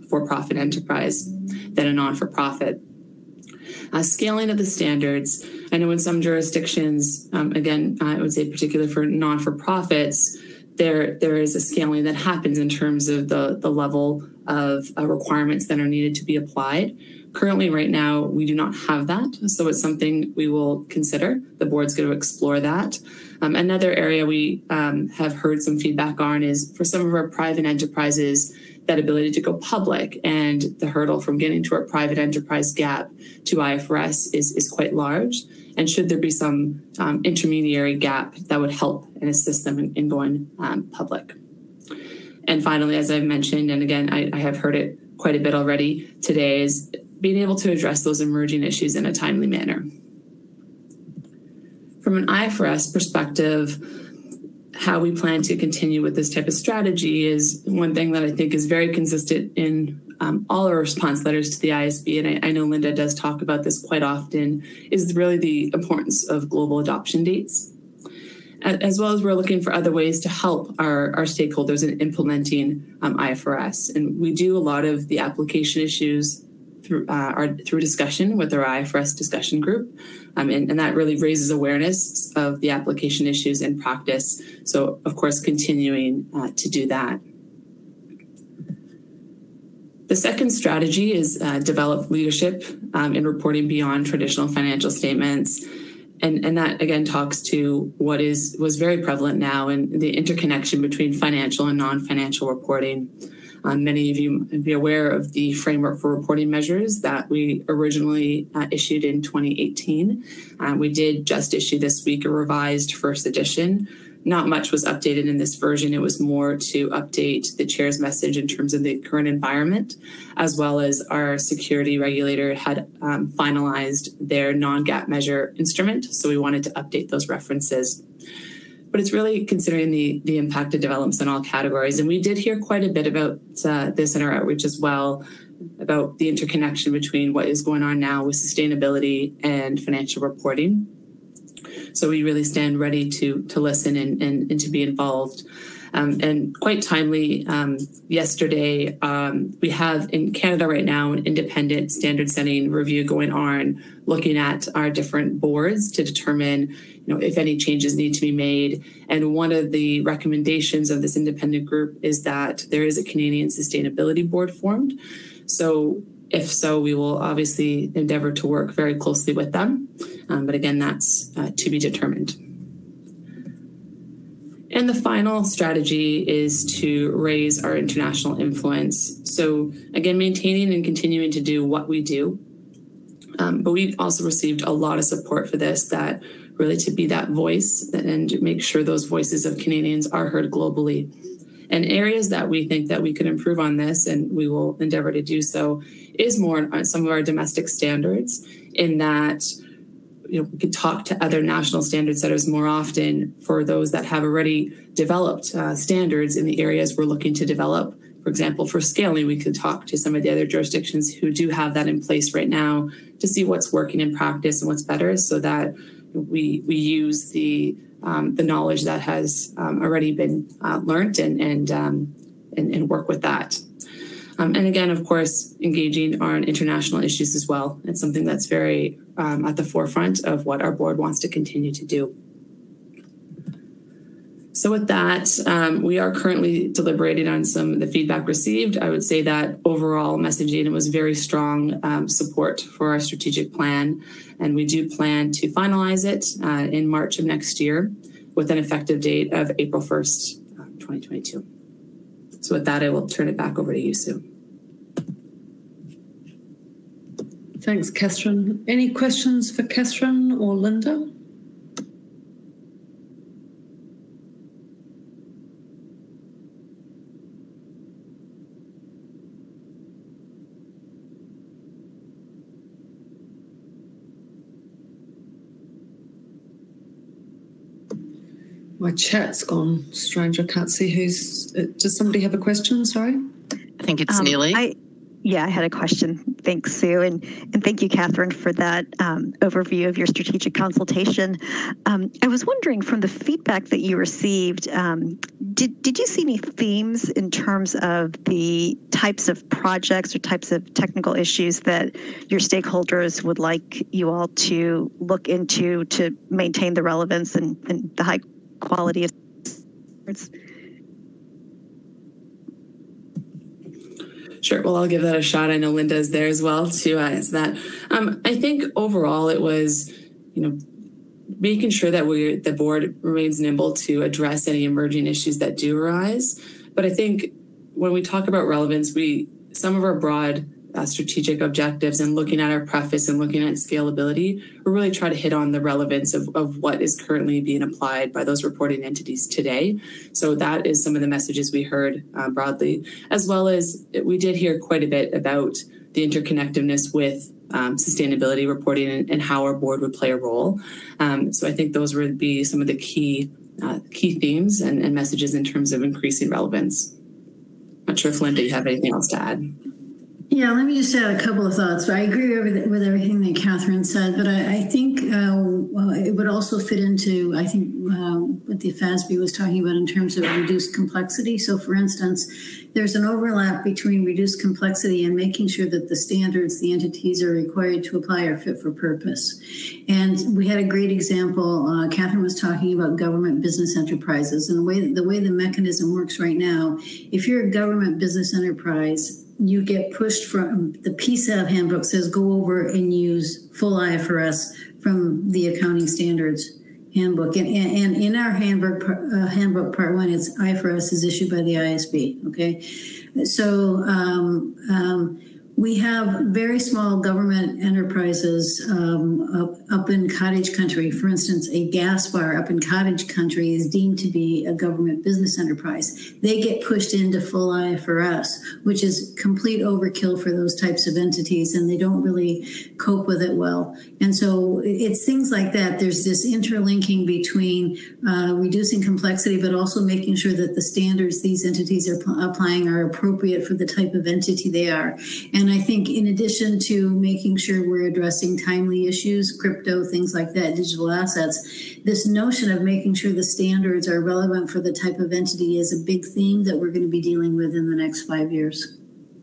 for-profit enterprise than a non-for-profit. Uh, scaling of the standards. I know in some jurisdictions, um, again, I would say particularly for non-for-profits, there there is a scaling that happens in terms of the, the level of uh, requirements that are needed to be applied. Currently, right now, we do not have that, so it's something we will consider. The board's going to explore that. Um, another area we um, have heard some feedback on is for some of our private enterprises, that ability to go public, and the hurdle from getting to our private enterprise gap to I F R S is, is quite large. And should there be some um, intermediary gap that would help and assist them in, in going um, public. And finally, as I've mentioned, and again, I, I have heard it quite a bit already today, is being able to address those emerging issues in a timely manner. From an I F R S perspective, how we plan to continue with this type of strategy is one thing that I think is very consistent in um, all our response letters to the I S B, and I, I know Linda does talk about this quite often, is really the importance of global adoption dates. As well as we're looking for other ways to help our, our stakeholders in implementing um, I F R S. And we do a lot of the application issues through uh, our through discussion with our I F R S discussion group. Um, and, and that really raises awareness of the application issues in practice. So, of course, continuing uh, to do that. The second strategy is uh, develop leadership um, in reporting beyond traditional financial statements. And, and that, again, talks to what is was very prevalent now in the interconnection between financial and non-financial reporting. Um, many of you may be aware of the framework for reporting measures that we originally uh, issued in twenty eighteen. Uh, we did just issue this week a revised first edition. Not much was updated in this version. It was more to update the chair's message in terms of the current environment, as well as our security regulator had um, finalized their non-GAAP measure instrument. So we wanted to update those references. But it's really considering the, the impact of developments in all categories. And we did hear quite a bit about uh, this in our outreach as well, about the interconnection between what is going on now with sustainability and financial reporting. So we really stand ready to, to listen and, and, and to be involved. Um, and quite timely, um, yesterday, um, we have in Canada right now an independent standard setting review going on, looking at our different boards to determine, you know, if any changes need to be made. And one of the recommendations of this independent group is that there is a Canadian Sustainability Board formed. So if so, we will obviously endeavor to work very closely with them. Um, but again, that's uh, to be determined. And the final strategy is to raise our international influence. So again, maintaining and continuing to do what we do. Um, but we've also received a lot of support for this, that really to be that voice and make sure those voices of Canadians are heard globally. And areas that we think that we could improve on this, and we will endeavor to do so, is more on some of our domestic standards, in that, you know, we could talk to other national standard setters more often for those that have already developed uh, standards in the areas we're looking to develop. For example, for scaling, we could talk to some of the other jurisdictions who do have that in place right now to see what's working in practice and what's better, so that we we use the um, the knowledge that has um, already been uh, learned and and, um, and and work with that. Um, and again, of course, engaging on international issues as well. It's something that's very um, at the forefront of what our board wants to continue to do. So with that, um, we are currently deliberating on some of the feedback received. I would say that overall messaging was very strong um, support for our strategic plan, and we do plan to finalize it uh, in March of next year with an effective date of April first, twenty twenty-two. So with that, I will turn it back over to you, Sue. Thanks, Catherine. Any questions for Catherine or Linda? My chat's gone strange. I can't see who's. Uh, does somebody have a question? Sorry. I think it's um, Neely. I, yeah, I had a question. Thanks, Sue. And, and thank you, Catherine, for that um, overview of your strategic consultation. Um, I was wondering, from the feedback that you received, um, did, did you see any themes in terms of the types of projects or types of technical issues that your stakeholders would like you all to look into to maintain the relevance and, and the high quality of standards? Sure. Well, I'll give that a shot. I know Linda's there as well to uh, answer that. Um, I think overall it was, you know, making sure that we the board remains nimble to address any emerging issues that do arise. But I think when we talk about relevance, we some of our broad uh, strategic objectives and looking at our preface and looking at scalability, we really try to hit on the relevance of, of what is currently being applied by those reporting entities today. So that is some of the messages we heard uh, broadly, as well as we did hear quite a bit about the interconnectedness with um, sustainability reporting and, and how our board would play a role. Um, so I think those would be some of the key uh, key themes and, and messages in terms of increasing relevance. Not sure if Linda, you have anything else to add? Yeah, let me just add a couple of thoughts. I agree with, with everything that Catherine said, but I, I think uh, well, it would also fit into, I think, uh, what the F A S B was talking about in terms of reduced complexity. So, for instance, there's an overlap between reduced complexity and making sure that the standards the entities are required to apply are fit for purpose. And we had a great example. Uh, Catherine was talking about government business enterprises, and the way the way the mechanism works right now. If you're a government business enterprise, you get pushed from the P S A B handbook says go over and use full I F R S from the accounting standards handbook. And, and in our handbook, uh, handbook part one, it's I F R S is issued by the I S B. Okay. So um, um, we have very small government enterprises um, up, up in cottage country. For instance, a gas bar up in cottage country is deemed to be a government business enterprise. They get pushed into full I F R S, which is complete overkill for those types of entities, and they don't really cope with it well. And so it's things like that. There's this interlinking between uh, reducing complexity, but also making sure that the standards these entities are p- applying are appropriate for the type of entity they are. And I think in addition to making sure we're addressing timely issues, crypto, things like that, digital assets, this notion of making sure the standards are relevant for the type of entity is a big theme that we're going to be dealing with in the next five years.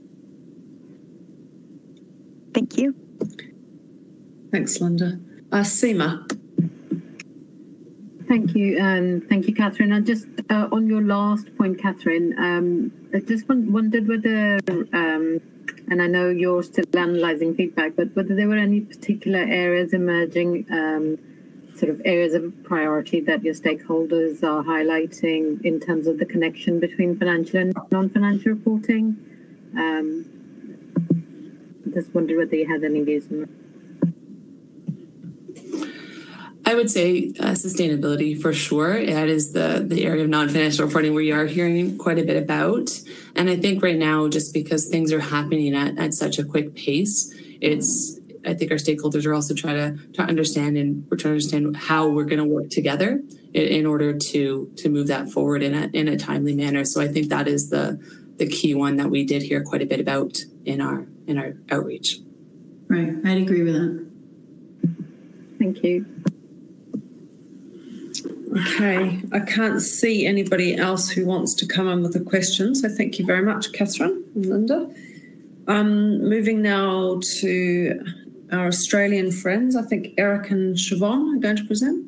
Thank you. Thanks, Linda. Uh, Seema. Thank you, and um, thank you, Catherine. And just uh, on your last point, Catherine, um, I just wondered whether, um, and I know you're still analysing feedback, but whether there were any particular areas emerging, um, sort of areas of priority that your stakeholders are highlighting in terms of the connection between financial and non-financial reporting. Um, just wondered whether you had any views on that. I would say uh, sustainability for sure. That is the, the area of non-financial reporting we are hearing quite a bit about. And I think right now, just because things are happening at, at such a quick pace, it's I think our stakeholders are also trying to, to understand and we're trying to understand how we're going to work together in, in order to to move that forward in a in a timely manner. So I think that is the the key one that we did hear quite a bit about in our in our outreach. Right, I'd agree with that. Thank you. Okay, I can't see anybody else who wants to come in with a question, so thank you very much, Catherine and Linda. Um, moving now to our Australian friends, I think Eric and Siobhan are going to present.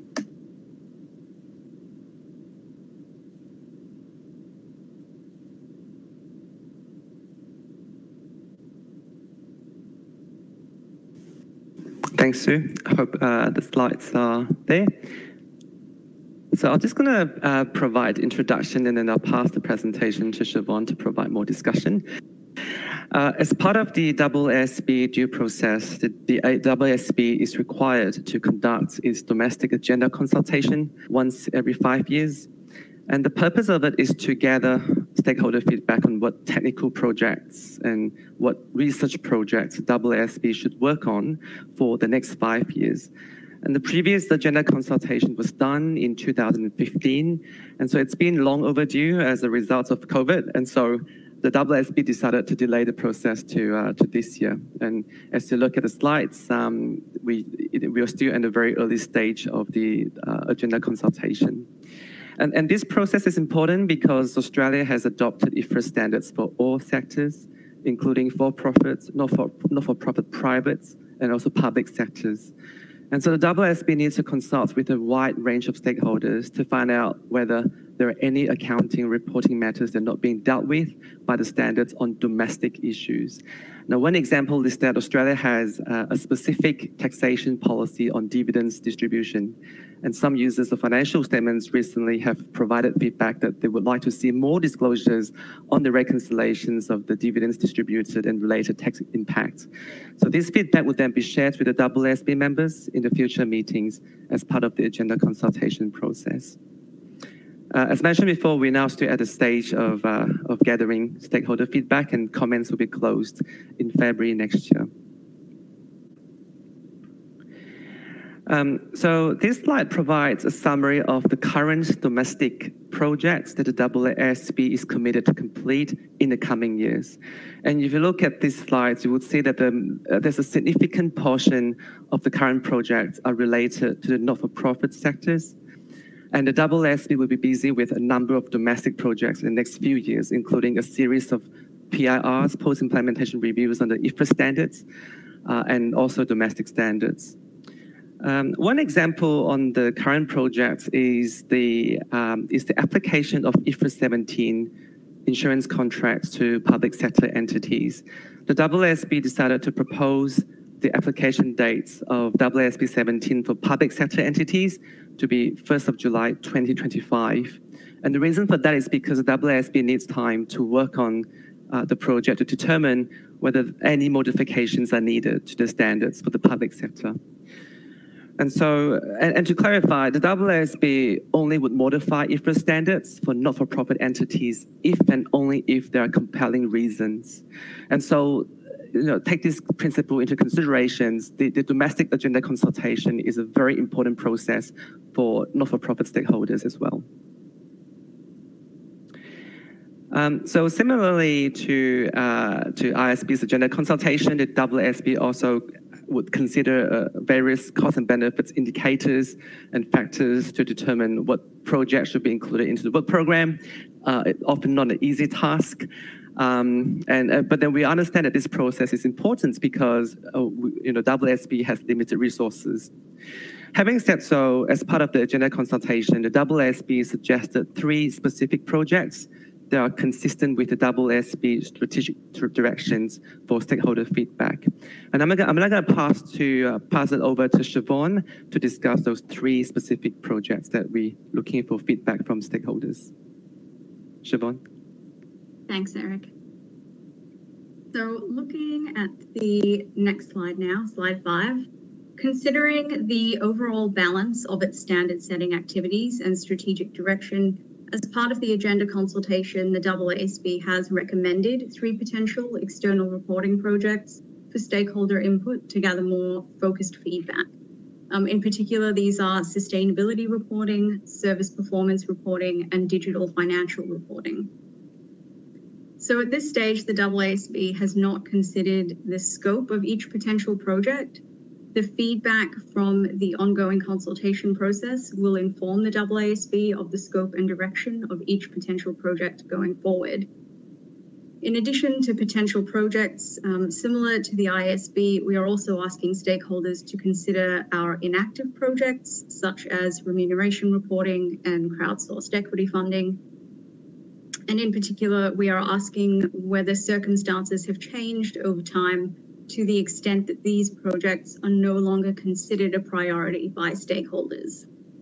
Thanks, Sue. I hope uh, the slides are there. So I'm just going to uh, provide introduction and then I'll pass the presentation to Siobhan to provide more discussion. Uh, as part of the A S B due process, the, the A S B is required to conduct its domestic agenda consultation once every five years. And the purpose of it is to gather stakeholder feedback on what technical projects and what research projects A S B should work on for the next five years. And the previous agenda consultation was done in two thousand fifteen. And so it's been long overdue as a result of COVID. And so the A A S B decided to delay the process to uh, to this year. And as you look at the slides, um, we it, we are still in the very early stage of the uh, agenda consultation. And, and this process is important because Australia has adopted I F R S standards for all sectors, including for-profits, not-for-profit privates, and also public sectors. And so the A A S B needs to consult with a wide range of stakeholders to find out whether there are any accounting reporting matters that are not being dealt with by the standards on domestic issues. Now, one example is that Australia has uh, a specific taxation policy on dividends distribution. And some users of financial statements recently have provided feedback that they would like to see more disclosures on the reconciliations of the dividends distributed and related tax impacts. So this feedback would then be shared with the A A S B members in the future meetings as part of the agenda consultation process. Uh, as mentioned before, we're now still at the stage of, uh, of gathering stakeholder feedback, and comments will be closed in February next year. Um, so this slide provides a summary of the current domestic projects that the A A S B is committed to complete in the coming years. And if you look at these slides, you would see that the, uh, there's a significant portion of the current projects are related to the not-for-profit sectors. And the A A S B will be busy with a number of domestic projects in the next few years, including a series of P I Rs, post-implementation reviews on the I F R S standards, uh, and also domestic standards. Um, one example on the current project is the, um, is the application of I F R S seventeen insurance contracts to public sector entities. The A A S B decided to propose the application dates of A A S B seventeen for public sector entities to be first of July twenty twenty-five. And the reason for that is because the A A S B needs time to work on uh, the project to determine whether any modifications are needed to the standards for the public sector. And so, and, and to clarify, the A A S B only would modify I F R S standards for not-for-profit entities if and only if there are compelling reasons. And so, you know, take this principle into considerations. The, the domestic agenda consultation is a very important process for not-for-profit stakeholders as well. Um, so similarly to, uh, to I S B's agenda consultation, the A A S B also would consider uh, various cost and benefits indicators and factors to determine what projects should be included into the work program. Uh, it's often not an easy task. Um, and, uh, but then we understand that this process is important because uh, we, you know, A A S B has limited resources. Having said so, as part of the agenda consultation, the A A S B suggested three specific projects that are consistent with the A A S B strategic directions for stakeholder feedback. And I'm, gonna, I'm now going to pass to uh, pass it over to Siobhan to discuss those three specific projects that we're looking for feedback from stakeholders. Siobhan. Thanks, Eric. So looking at the next slide now, slide five, considering the overall balance of its standard setting activities and strategic direction, as part of the agenda consultation, the A A S B has recommended three potential external reporting projects for stakeholder input to gather more focused feedback. Um, in particular, these are sustainability reporting, service performance reporting, and digital financial reporting. So at this stage, the A A S B has not considered the scope of each potential project. The feedback from the ongoing consultation process will inform the A A S B of the scope and direction of each potential project going forward. In addition to potential projects um, similar to the I S B, we are also asking stakeholders to consider our inactive projects, such as remuneration reporting and crowdsourced equity funding. And in particular, we are asking whether circumstances have changed over time to the extent that these projects are no longer considered a priority by stakeholders.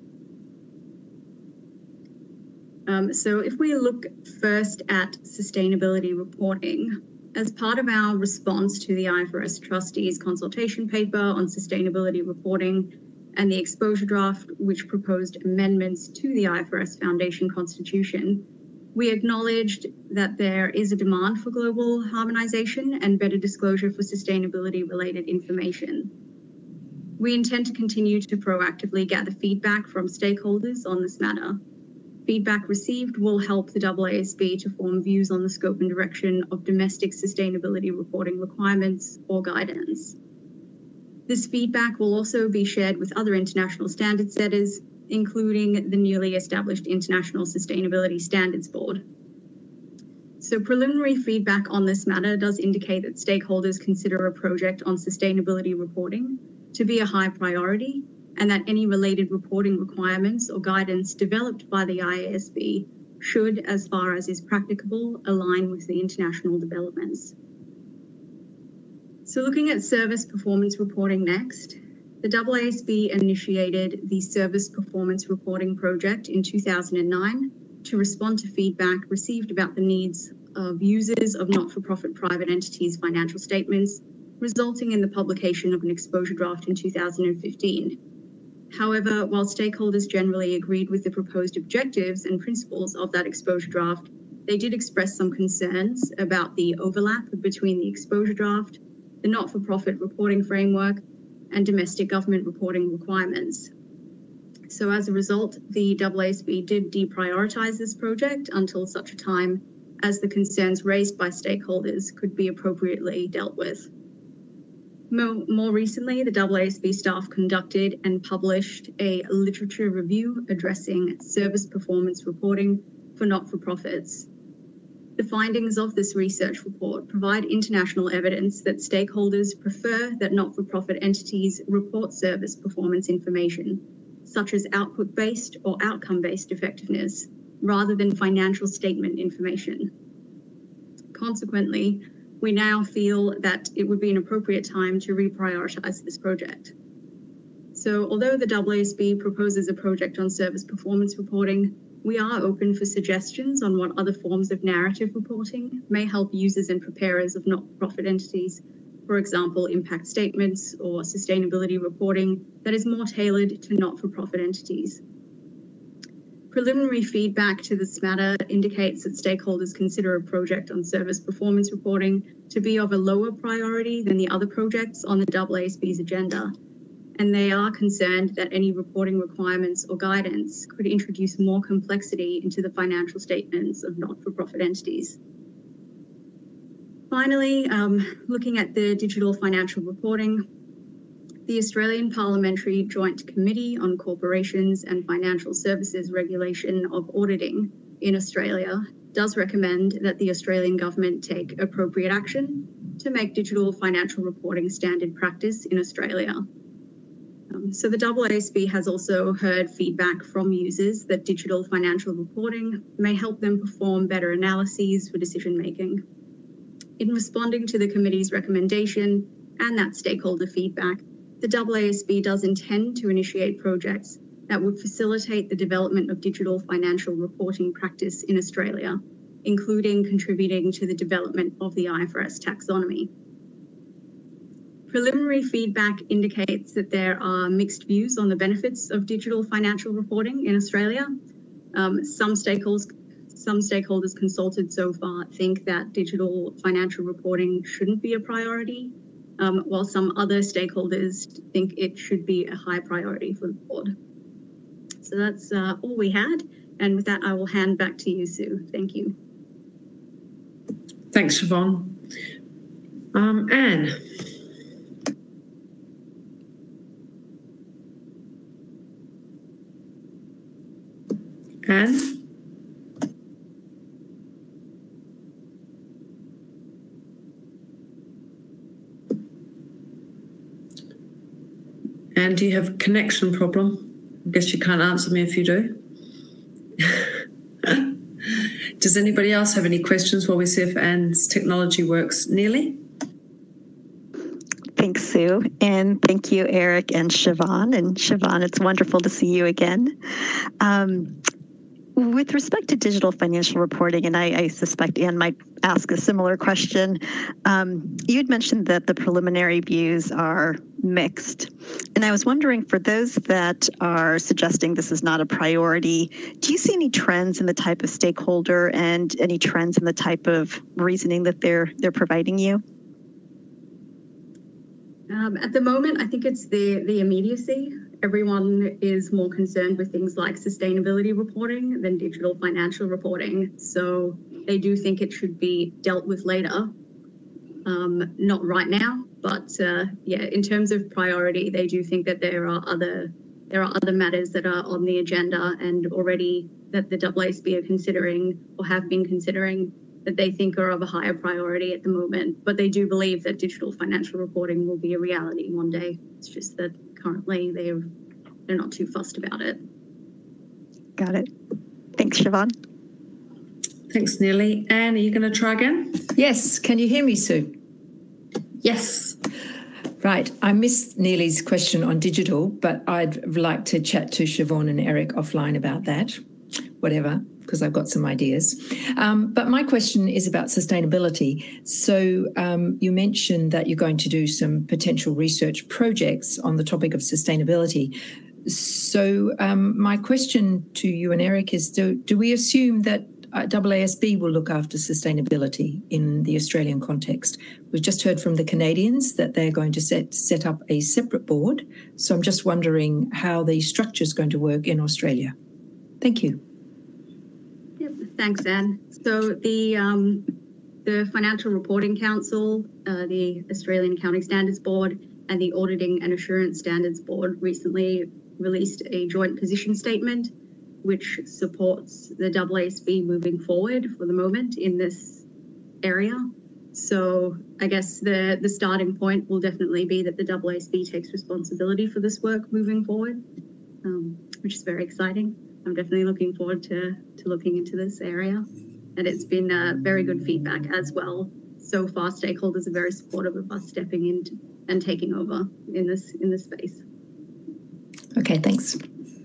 Um, so if we look first at sustainability reporting, as part of our response to the I F R S trustees consultation paper on sustainability reporting and the exposure draft, which proposed amendments to the I F R S Foundation Constitution, we acknowledged that there is a demand for global harmonization and better disclosure for sustainability-related information. We intend to continue to proactively gather feedback from stakeholders on this matter. Feedback received will help the A A S B to form views on the scope and direction of domestic sustainability reporting requirements or guidance. This feedback will also be shared with other international standard setters, including the newly established International Sustainability Standards Board. So preliminary feedback on this matter does indicate that stakeholders consider a project on sustainability reporting to be a high priority, and that any related reporting requirements or guidance developed by the I A S B should, as far as is practicable, align with the international developments. So looking at service performance reporting next, the A A S B initiated the Service Performance Reporting Project in two thousand nine to respond to feedback received about the needs of users of not-for-profit private entities' financial statements, resulting in the publication of an exposure draft in two thousand fifteen. However, while stakeholders generally agreed with the proposed objectives and principles of that exposure draft, they did express some concerns about the overlap between the exposure draft, the not-for-profit reporting framework, and domestic government reporting requirements. So as a result, the A A S B did deprioritize this project until such a time as the concerns raised by stakeholders could be appropriately dealt with. More recently, the A A S B staff conducted and published a literature review addressing service performance reporting for not-for-profits. The findings of this research report provide international evidence that stakeholders prefer that not-for-profit entities report service performance information, such as output-based or outcome-based effectiveness, rather than financial statement information. Consequently, we now feel that it would be an appropriate time to reprioritize this project. So although the A A S B proposes a project on service performance reporting, we are open for suggestions on what other forms of narrative reporting may help users and preparers of not-for-profit entities, for example, impact statements or sustainability reporting that is more tailored to not-for-profit entities. Preliminary feedback to this matter indicates that stakeholders consider a project on service performance reporting to be of a lower priority than the other projects on the A A S B's agenda, and they are concerned that any reporting requirements or guidance could introduce more complexity into the financial statements of not-for-profit entities. Finally, um, looking at the digital financial reporting, the Australian Parliamentary Joint Committee on Corporations and Financial Services Regulation of Auditing in Australia does recommend that the Australian government take appropriate action to make digital financial reporting standard practice in Australia. Um, so the A A S B has also heard feedback from users that digital financial reporting may help them perform better analyses for decision making. In responding to the committee's recommendation and that stakeholder feedback, the A A S B does intend to initiate projects that would facilitate the development of digital financial reporting practice in Australia, including contributing to the development of the I F R S taxonomy. Preliminary feedback indicates that there are mixed views on the benefits of digital financial reporting in Australia. Um, some stakeholders Some stakeholders consulted so far think that digital financial reporting shouldn't be a priority, um, while some other stakeholders think it should be a high priority for the board. So that's uh, all we had. And with that, I will hand back to you, Sue. Thank you. Thanks, Siobhan. Um, Anne. Anne? Anne, do you have a connection problem? I guess you can't answer me if you do. Does anybody else have any questions while we see if Anne's technology works? Nearly? Thanks, Sue. And thank you, Eric and Siobhan. And Siobhan, it's wonderful to see you again. Um, With respect to digital financial reporting, and I, I suspect Anne might ask a similar question, um, you had mentioned that the preliminary views are mixed. And I was wondering, for those that are suggesting this is not a priority, do you see any trends in the type of stakeholder and any trends in the type of reasoning that they're they're providing you? Um, at the moment, I think it's the, the immediacy everyone is more concerned with things like sustainability reporting than digital financial reporting. So they do think it should be dealt with later, um, not right now. But uh, yeah, in terms of priority, they do think that there are other there are other matters that are on the agenda and already that the A A S B are considering or have been considering that they think are of a higher priority at the moment. But they do believe that digital financial reporting will be a reality one day. It's just that currently they're they're not too fussed about it. Got it. Thanks, Siobhan. Thanks, Neely. Anne, are you going to try again? Yes. Can you hear me, Sue? Yes. Right. I missed Neely's question on digital, but I'd like to chat to Siobhan and Eric offline about that, whatever, because I've got some ideas. Um, but my question is about sustainability. So um, you mentioned that you're going to do some potential research projects on the topic of sustainability. So um, my question to you and Eric is, do, do we assume that A A S B will look after sustainability in the Australian context? We've just heard from the Canadians that they're going to set, set up a separate board. So I'm just wondering how the structure is going to work in Australia. Thank you. Yep, thanks, Anne. So the, um, the Financial Reporting Council, uh, the Australian Accounting Standards Board, and the Auditing and Assurance Standards Board recently released a joint position statement which supports the A A S B moving forward for the moment in this area. So I guess the, the starting point will definitely be that the A A S B takes responsibility for this work moving forward, um, which is very exciting. I'm definitely looking forward to, to looking into this area. And it's been uh, very good feedback as well. So far, stakeholders are very supportive of us stepping in and taking over in this, in this space. Okay, thanks.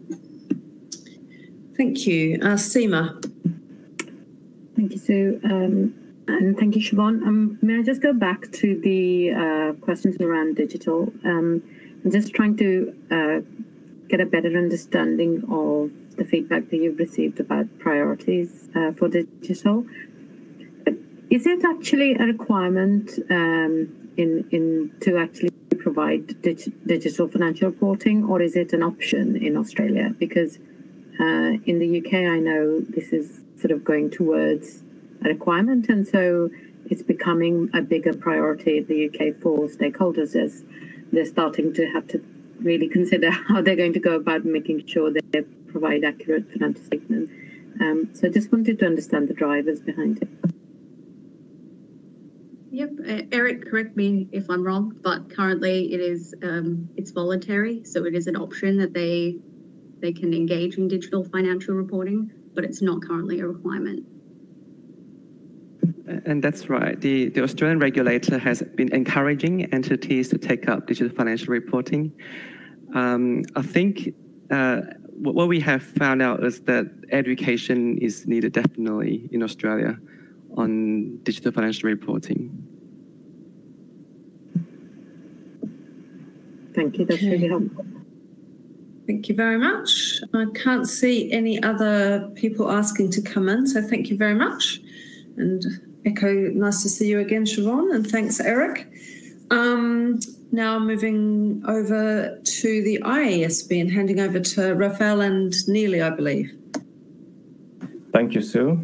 Thank you. Uh, Seema. Thank you, Sue. Um, and thank you, Siobhan. Um, may I just go back to the uh, questions around digital? Um, I'm just trying to uh, get a better understanding of the feedback that you've received about priorities uh, for digital. Is it actually a requirement um, in, in to actually provide dig digital financial reporting, or is it an option in Australia? Because uh, in the U K, I know this is sort of going towards a requirement, and so it's becoming a bigger priority in the U K for stakeholders as they're starting to have to really consider how they're going to go about making sure that they provide accurate financial statements. Um, so I just wanted to understand the drivers behind it. Yep, uh, Eric, correct me if I'm wrong, but currently it is um, it's voluntary, so it is an option that they they can engage in digital financial reporting, but it's not currently a requirement. And that's right. The, the Australian regulator has been encouraging entities to take up digital financial reporting. Um, I think uh, what we have found out is that education is needed definitely in Australia on digital financial reporting. Thank you, that's really helpful. Thank you very much. I can't see any other people asking to come in, so thank you very much. And echo, nice to see you again, Siobhan, and thanks, Eric. Um, now moving over to the I A S B and handing over to Rafael and Neely, I believe. Thank you, Sue.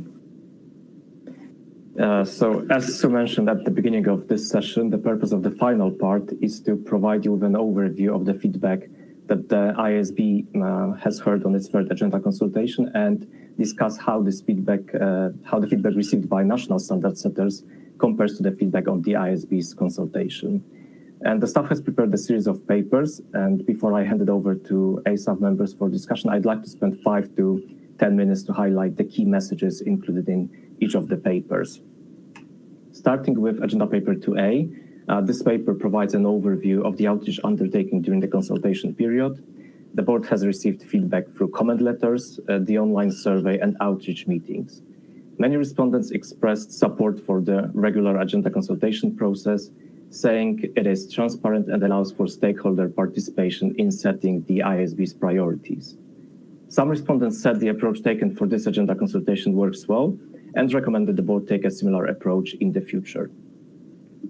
Uh, so, as Sue mentioned at the beginning of this session, the purpose of the final part is to provide you with an overview of the feedback that the I A S B uh, has heard on its third agenda consultation and discuss how this feedback, uh, how the feedback received by national standard setters compares to the feedback on the I A S B's consultation. And the staff has prepared a series of papers. And before I hand it over to A S A F members for discussion, I'd like to spend five to ten minutes to highlight the key messages included in each of the papers. Starting with agenda paper two A, uh, this paper provides an overview of the outreach undertaking during the consultation period. The board has received feedback through comment letters, uh, the online survey, and outreach meetings. Many respondents expressed support for the regular agenda consultation process, saying it is transparent and allows for stakeholder participation in setting the I A S B's priorities. Some respondents said the approach taken for this agenda consultation works well and recommended the board take a similar approach in the future.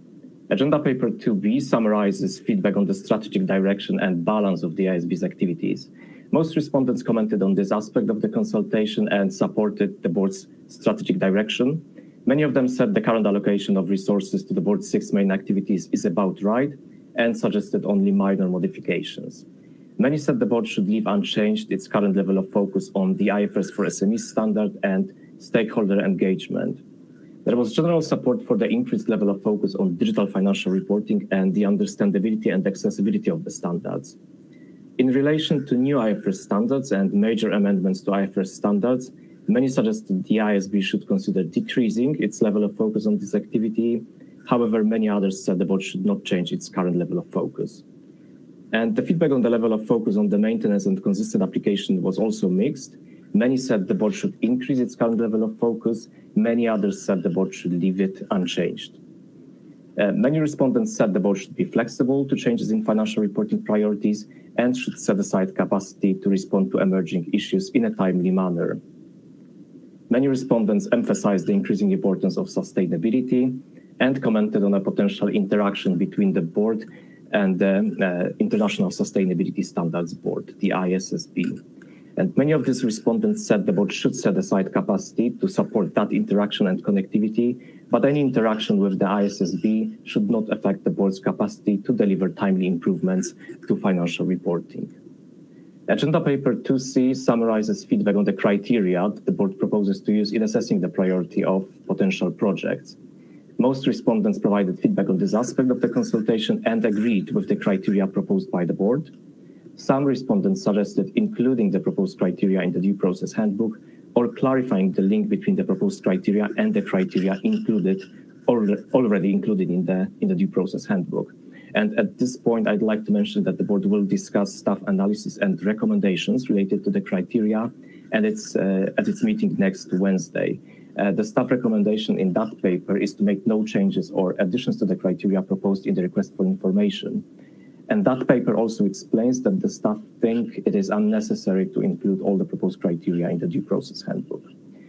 Agenda paper two B summarizes feedback on the strategic direction and balance of the I S B's activities. Most respondents commented on this aspect of the consultation and supported the board's strategic direction. Many of them said the current allocation of resources to the board's six main activities is about right and suggested only minor modifications. Many said the board should leave unchanged its current level of focus on the I F R S for S M Es standard and stakeholder engagement. There was general support for the increased level of focus on digital financial reporting and the understandability and accessibility of the standards. In relation to new I F R S standards and major amendments to I F R S standards, many suggested the I S B should consider decreasing its level of focus on this activity. However, many others said the board should not change its current level of focus. And the feedback on the level of focus on the maintenance and consistent application was also mixed. Many said the board should increase its current level of focus. Many others said the board should leave it unchanged. Uh, many respondents said the board should be flexible to changes in financial reporting priorities and should set aside capacity to respond to emerging issues in a timely manner. Many respondents emphasized the increasing importance of sustainability and commented on a potential interaction between the board and the uh, International Sustainability Standards Board, the I S S B. And many of these respondents said the board should set aside capacity to support that interaction and connectivity, but any interaction with the I S S B should not affect the board's capacity to deliver timely improvements to financial reporting. Agenda paper two C summarizes feedback on the criteria that the board proposes to use in assessing the priority of potential projects. Most respondents provided feedback on this aspect of the consultation and agreed with the criteria proposed by the board. Some respondents suggested including the proposed criteria in the due process handbook or clarifying the link between the proposed criteria and the criteria included or already included in the, in the due process handbook. And at this point, I'd like to mention that the board will discuss staff analysis and recommendations related to the criteria and it's, uh, at its meeting next Wednesday. Uh, the staff recommendation in that paper is to make no changes or additions to the criteria proposed in the request for information. And that paper also explains that the staff think it is unnecessary to include all the proposed criteria in the due process handbook.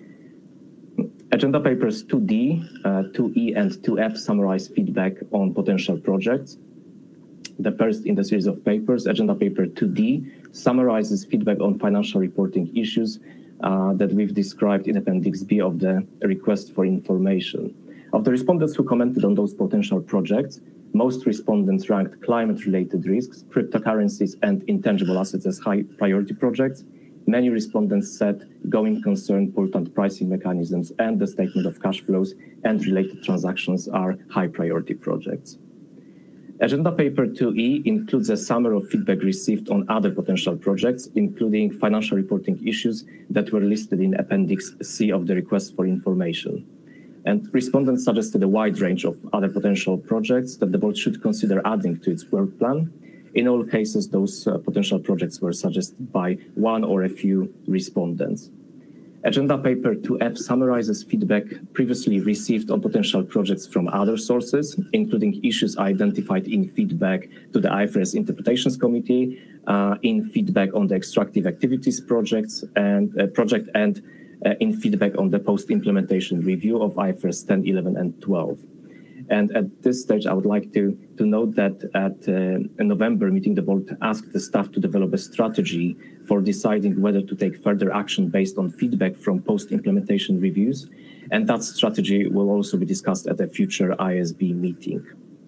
Agenda papers two D, uh, two E, and two F summarize feedback on potential projects. The first in the series of papers, agenda paper two D, summarizes feedback on financial reporting issues uh, that we've described in Appendix B of the request for information. Of the respondents who commented on those potential projects, most respondents ranked climate-related risks, cryptocurrencies, and intangible assets as high priority projects. Many respondents said going concern pollutant pricing mechanisms and the statement of cash flows and related transactions are high priority projects. Agenda paper two E includes a summary of feedback received on other potential projects, including financial reporting issues that were listed in Appendix C of the request for information. And respondents suggested a wide range of other potential projects that the board should consider adding to its work plan. In all cases, those uh, potential projects were suggested by one or a few respondents. Agenda paper two F summarizes feedback previously received on potential projects from other sources, including issues identified in feedback to the I F R S Interpretations Committee, uh, in feedback on the extractive activities projects and uh, project and uh, in feedback on the post-implementation review of I F R S ten, eleven, and twelve. And at this stage, I would like to, to note that at uh, a November meeting, the board asked the staff to develop a strategy for deciding whether to take further action based on feedback from post-implementation reviews. And that strategy will also be discussed at a future I S B meeting.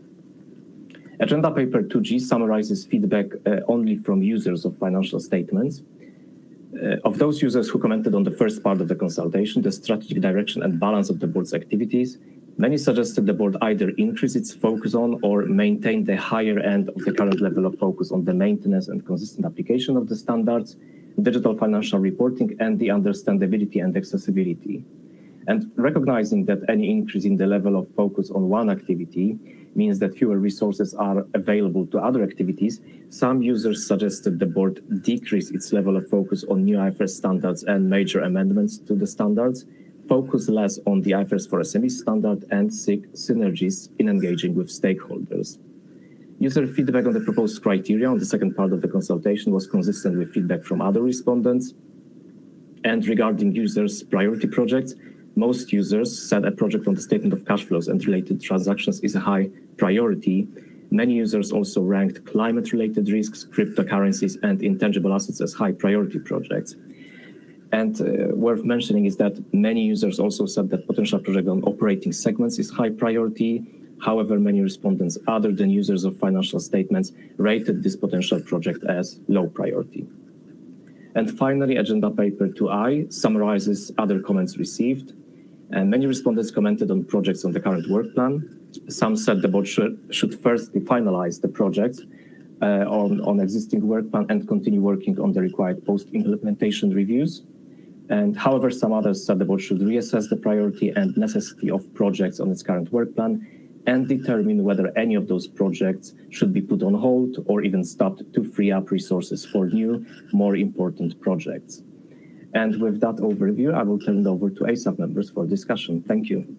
Agenda paper two G summarizes feedback uh, only from users of financial statements. Uh, of those users who commented on the first part of the consultation, the strategic direction and balance of the board's activities, many suggested the board either increase its focus on or maintain the higher end of the current level of focus on the maintenance and consistent application of the standards, digital financial reporting, and the understandability and accessibility. And recognizing that any increase in the level of focus on one activity means that fewer resources are available to other activities, some users suggested the board decrease its level of focus on new I F R S standards and major amendments to the standards, focus less on the I F R S for S M Es standard, and seek synergies in engaging with stakeholders. User feedback on the proposed criteria on the second part of the consultation was consistent with feedback from other respondents. And regarding users' priority projects, most users said a project on the statement of cash flows and related transactions is a high priority. Many users also ranked climate-related risks, cryptocurrencies, and intangible assets as high priority projects. And uh, worth mentioning is that many users also said that potential project on operating segments is high priority. However, many respondents other than users of financial statements rated this potential project as low priority. And finally, agenda paper two I summarizes other comments received. And many respondents commented on projects on the current work plan. Some said the board should, should first finalize the project uh, on, on existing work plan and continue working on the required post-implementation reviews. And however, some others said the board should reassess the priority and necessity of projects on its current work plan and determine whether any of those projects should be put on hold or even stopped to free up resources for new, more important projects. And with that overview, I will turn it over to A S A P members for discussion. Thank you.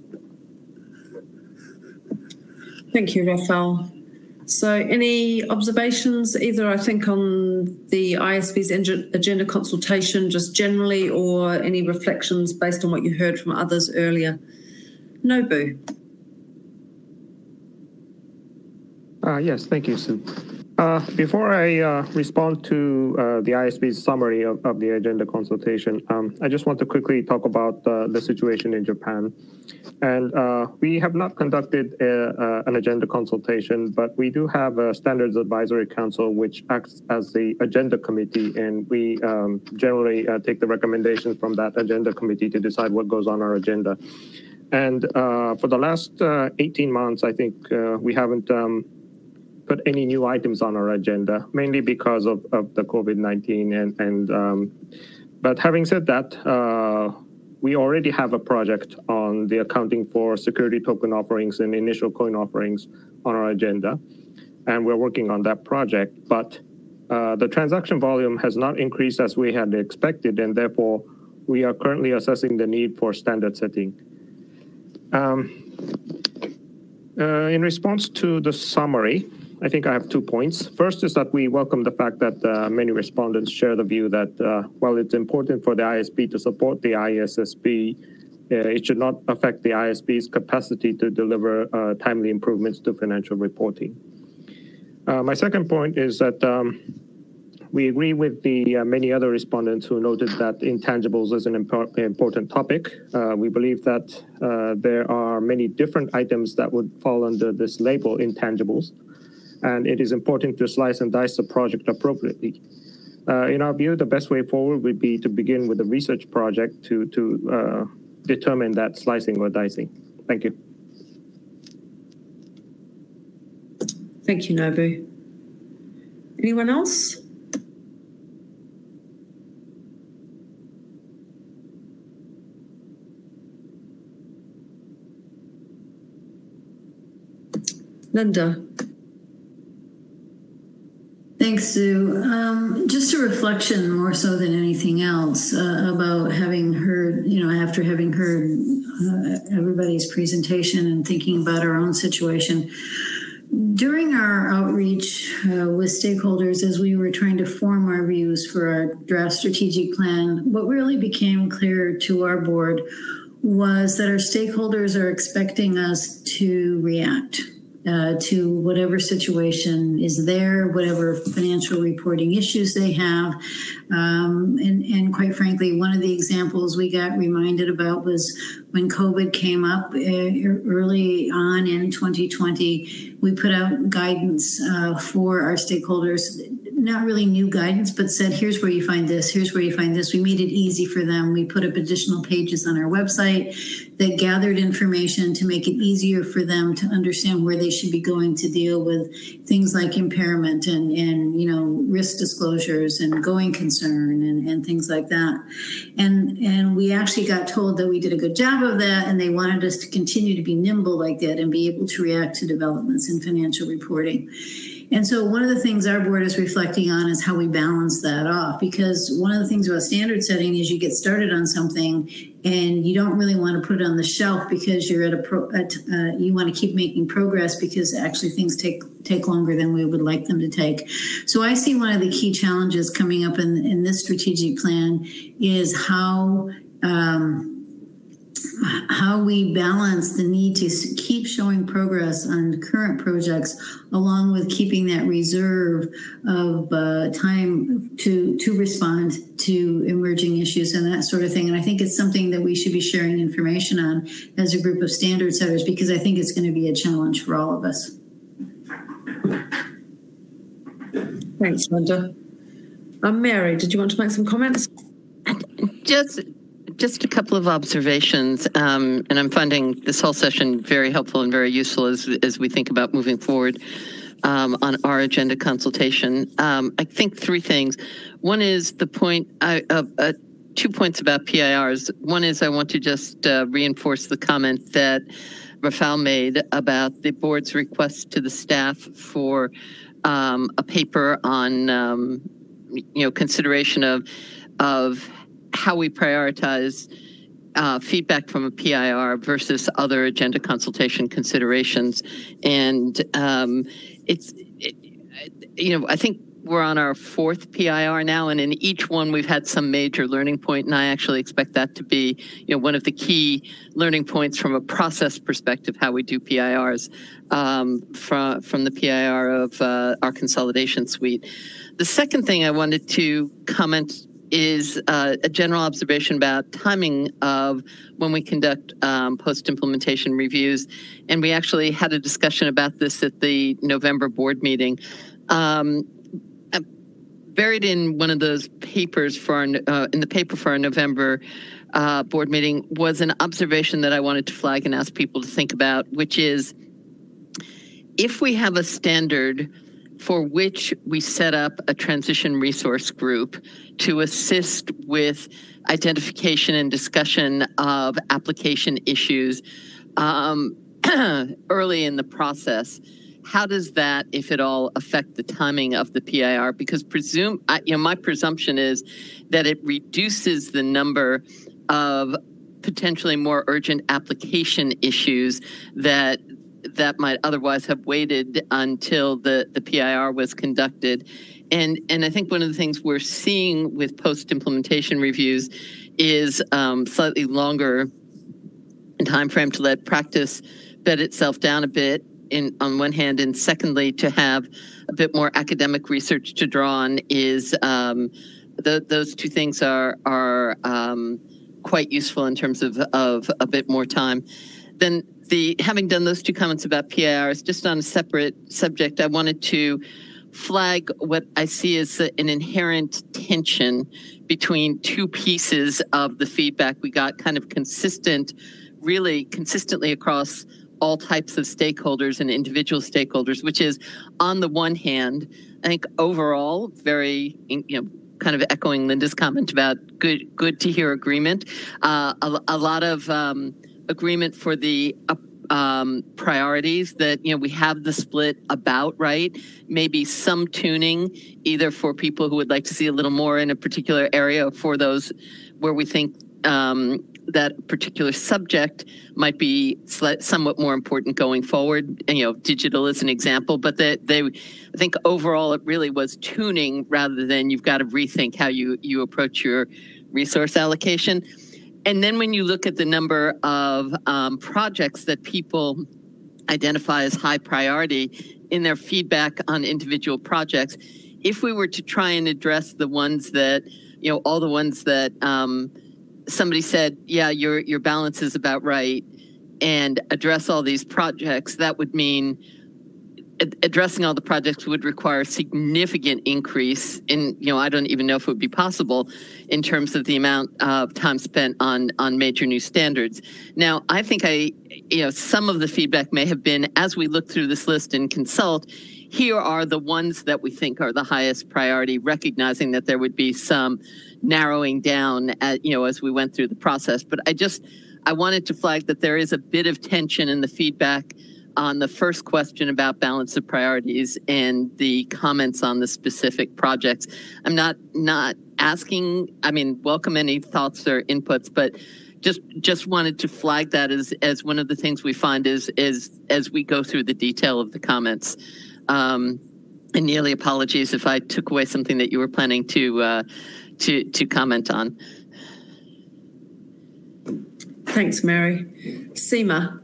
Thank you, Rafael. So any observations, either I think on the I S B's agenda consultation just generally, or any reflections based on what you heard from others earlier? Nobu. Uh, yes, thank you, Sue. Uh, before I uh, respond to uh, the I S B's summary of, of the agenda consultation, um, I just want to quickly talk about uh, the situation in Japan. And uh, we have not conducted a, uh, an agenda consultation, but we do have a Standards Advisory Council, which acts as the agenda committee, and we um, generally uh, take the recommendations from that agenda committee to decide what goes on our agenda. And uh, for the last uh, eighteen months, I think uh, we haven't um, put any new items on our agenda, mainly because of, of the COVID nineteen. And, and um, but having said that, uh, we already have a project on the accounting for security token offerings and initial coin offerings on our agenda, and we're working on that project. But uh, the transaction volume has not increased as we had expected, and therefore we are currently assessing the need for standard setting. Um, uh, in response to the summary, I think I have two points. First is that we welcome the fact that uh, many respondents share the view that uh, while it's important for the I S B to support the I S S B, uh, it should not affect the I S B's capacity to deliver uh, timely improvements to financial reporting. Uh, my second point is that um, we agree with the uh, many other respondents who noted that intangibles is an impor important topic. Uh, we believe that uh, there are many different items that would fall under this label, intangibles, and it is important to slice and dice the project appropriately. Uh, in our view, the best way forward would be to begin with a research project to, to uh, determine that slicing or dicing. Thank you. Thank you, Nobu. Anyone else? Linda. Thanks, Sue. Um, just a reflection more so than anything else uh, about having heard, you know, after having heard uh, everybody's presentation and thinking about our own situation. During our outreach uh, with stakeholders, as we were trying to form our views for our draft strategic plan, what really became clear to our board was that our stakeholders are expecting us to react Uh, to whatever situation is there, whatever financial reporting issues they have. Um, and, and quite frankly, one of the examples we got reminded about was when COVID came up uh, early on in twenty twenty, we put out guidance uh, for our stakeholders, not really new guidance, but said, here's where you find this, here's where you find this. We made it easy for them. We put up additional pages on our website that gathered information to make it easier for them to understand where they should be going to deal with things like impairment and, and you know, risk disclosures and going concern and, and things like that. And, and we actually got told that we did a good job of that, and they wanted us to continue to be nimble like that and be able to react to developments in financial reporting. And so one of the things our board is reflecting on is how we balance that off, because one of the things about standard setting is you get started on something and you don't really want to put it on the shelf because you're at a pro, at, uh, you want to keep making progress because actually things take take longer than we would like them to take. So I see one of the key challenges coming up in, in this strategic plan is how um, how we balance the need to keep showing progress on current projects, along with keeping that reserve of uh, time to to respond to emerging issues and that sort of thing. And I think it's something that we should be sharing information on as a group of standard setters, because I think it's going to be a challenge for all of us. Thanks, Linda. Um, Mary, did you want to make some comments? Just, just a couple of observations, um, and I'm finding this whole session very helpful and very useful as as we think about moving forward um, on our agenda consultation. Um, I think three things. One is the point, I, uh, uh, two points about P I Rs. One is I want to just uh, reinforce the comment that Rafael made about the board's request to the staff for um, a paper on, um, you know, consideration of of how we prioritize uh, feedback from a P I R versus other agenda consultation considerations. And um, it's, it, you know, I think we're on our fourth P I R now, and in each one we've had some major learning point, and I actually expect that to be, you know, one of the key learning points from a process perspective, how we do P I Rs um, from, from the P I R of uh, our consolidation suite. The second thing I wanted to comment is uh, a general observation about timing of when we conduct um, post-implementation reviews. And we actually had a discussion about this at the November board meeting. Um, buried in one of those papers for our, uh, in the paper for our November uh, board meeting was an observation that I wanted to flag and ask people to think about, which is if we have a standard for which we set up a transition resource group to assist with identification and discussion of application issues um, early in the process. How does that, if at all, affect the timing of the P I R? Because presume, I, you know, my presumption is that it reduces the number of potentially more urgent application issues that that might otherwise have waited until the, the P I R was conducted. And, and I think one of the things we're seeing with post-implementation reviews is um, slightly longer time frame to let practice bed itself down a bit in, on one hand, and secondly, to have a bit more academic research to draw on is um, the, those two things are, are um, quite useful in terms of, of a bit more time. Then the having done those two comments about P I Rs, just on a separate subject, I wanted to flag what I see as an inherent tension between two pieces of the feedback we got, kind of consistent, really consistently across all types of stakeholders and individual stakeholders, which is, on the one hand, I think overall very, you know, kind of echoing Linda's comment about good, good to hear agreement, uh, a, a lot of um, agreement for the uh, um, priorities that, you know, we have the split about right, maybe some tuning either for people who would like to see a little more in a particular area, for those where we think um, that particular subject might be somewhat more important going forward. And, you know, digital is an example, but that they, I think overall it really was tuning rather than you've got to rethink how you, you approach your resource allocation. And then when you look at the number of um, projects that people identify as high priority in their feedback on individual projects, if we were to try and address the ones that, you know, all the ones that um, somebody said, yeah, your your balance is about right, and address all these projects, that would mean addressing all the projects would require a significant increase in, you know, I don't even know if it would be possible in terms of the amount of time spent on, on major new standards. Now, I think I, you know, some of the feedback may have been, as we look through this list and consult, here are the ones that we think are the highest priority, recognizing that there would be some narrowing down at, you know, as we went through the process. But I just, I wanted to flag that there is a bit of tension in the feedback on the first question about balance of priorities and the comments on the specific projects. I'm not not asking, I mean, welcome any thoughts or inputs, but just just wanted to flag that as as one of the things we find is is as we go through the detail of the comments. Um, and Neely, apologies if I took away something that you were planning to uh, to to comment on. Thanks, Mary. Seema.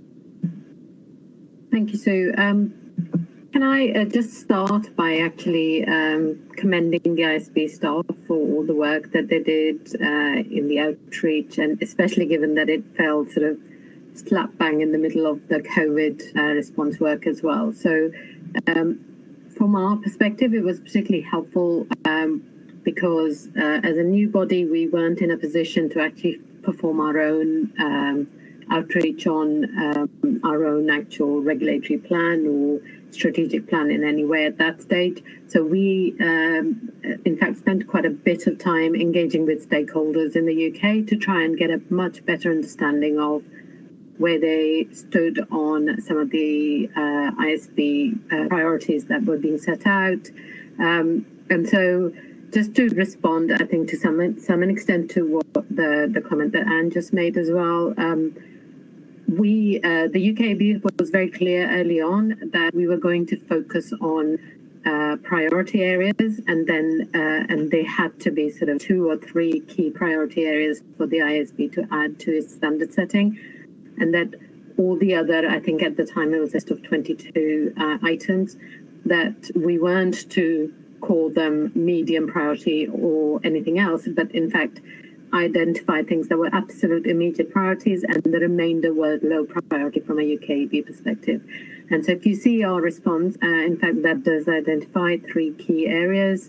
Thank you, Sue. Um, can I uh, just start by actually um, commending the I S B staff for all the work that they did uh, in the outreach, and especially given that it fell sort of slap bang in the middle of the COVID uh, response work as well. So um, from our perspective, it was particularly helpful um, because uh, as a new body, we weren't in a position to actually perform our own um, outreach on um, our own actual regulatory plan or strategic plan in any way at that stage. So we, um, in fact, spent quite a bit of time engaging with stakeholders in the U K to try and get a much better understanding of where they stood on some of the uh, I S B uh, priorities that were being set out. Um, and so just to respond, I think, to some some extent to what the, the comment that Anne just made as well, um, we, uh, the U K A B was very clear early on that we were going to focus on uh, priority areas, and then uh, and they had to be sort of two or three key priority areas for the I S B to add to its standard setting, and that all the other, I think at the time it was a list of twenty-two uh, items, that we weren't to call them medium priority or anything else, but in fact identify things that were absolute immediate priorities, and the remainder were low priority from a U K A B perspective. And so if you see our response, uh, in fact, that does identify three key areas.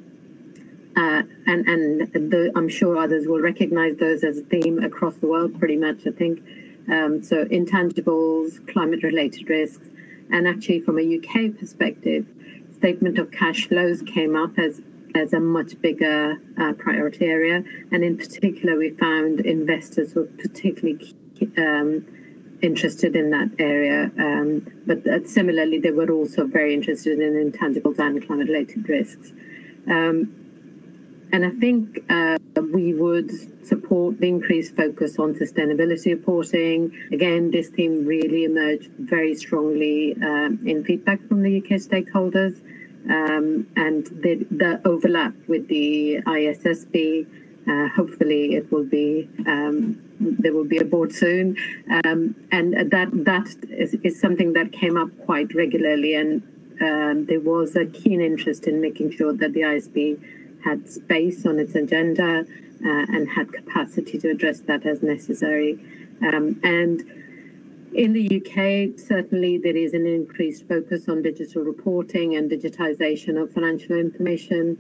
Uh, and and the, I'm sure others will recognize those as a theme across the world pretty much, I think. Um, so intangibles, climate-related risks, and actually from a U K perspective, statement of cash flows came up as as a much bigger uh, priority area, and in particular we found investors were particularly um, interested in that area, um, but uh, similarly they were also very interested in intangibles and climate-related risks. Um, and I think uh, we would support the increased focus on sustainability reporting. Again, this theme really emerged very strongly um, in feedback from the U K stakeholders. Um, and the, the overlap with the I S S B, uh, hopefully it will be, um, there will be a board soon. Um, and that that is, is something that came up quite regularly, and um, there was a keen interest in making sure that the I S B had space on its agenda uh, and had capacity to address that as necessary. Um, and in the U K, certainly there is an increased focus on digital reporting and digitization of financial information,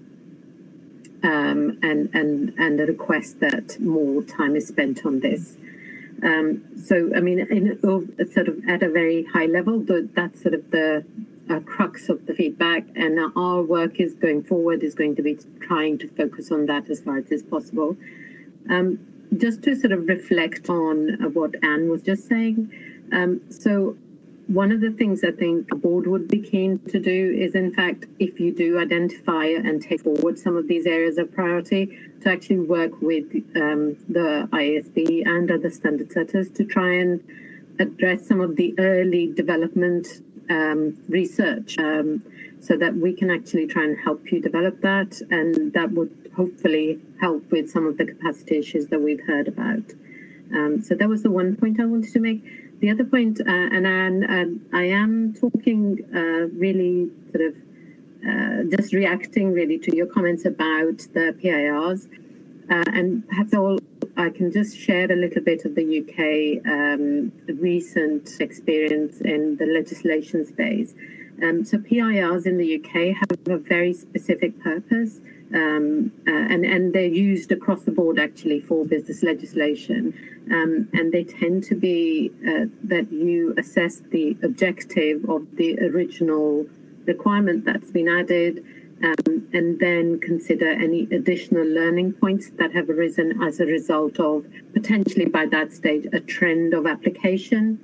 um, and, and, and a request that more time is spent on this. Um, so, I mean, in, sort of at a very high level, that's sort of the uh, crux of the feedback, and our work is going forward is going to be trying to focus on that as far as is possible. Um, just to sort of reflect on uh, what Anne was just saying, Um, so one of the things I think a board would be keen to do is, in fact, if you do identify and take forward some of these areas of priority, to actually work with um, the I S B and other standard setters to try and address some of the early development um, research um, so that we can actually try and help you develop that, and that would hopefully help with some of the capacity issues that we've heard about. Um, so that was the one point I wanted to make. The other point, uh, and Anne, uh, I am talking uh, really sort of uh, just reacting really to your comments about the P I Rs, uh, and perhaps all I can just share a little bit of the U K um, recent experience in the legislation space. Um, so P I Rs in the U K have a very specific purpose, um, uh, and, and they're used across the board actually for business legislation. Um, and they tend to be uh, that you assess the objective of the original requirement that's been added, um, and then consider any additional learning points that have arisen as a result of potentially by that stage a trend of application.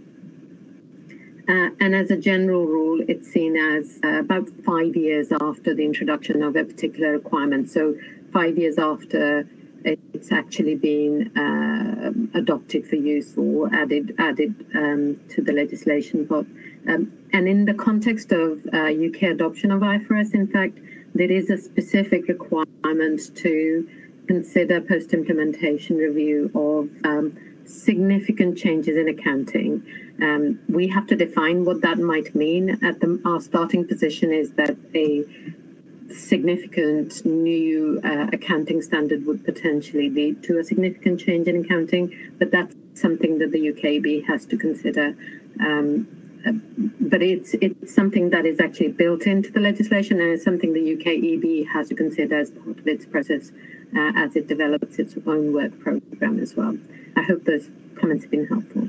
Uh, and as a general rule, it's seen as uh, about five years after the introduction of a particular requirement. So five years after it's actually been uh, adopted for use or added added um, to the legislation. But, um, and in the context of uh, U K adoption of I F R S, in fact, there is a specific requirement to consider post-implementation review of um, significant changes in accounting. Um, we have to define what that might mean. At the, our starting position is that a significant new uh, accounting standard would potentially lead to a significant change in accounting, but that's something that the U K B has to consider. Um, uh, but it's it's something that is actually built into the legislation, and it's something the U K E B has to consider as part of its process uh, as it develops its own work program as well. I hope those comments have been helpful.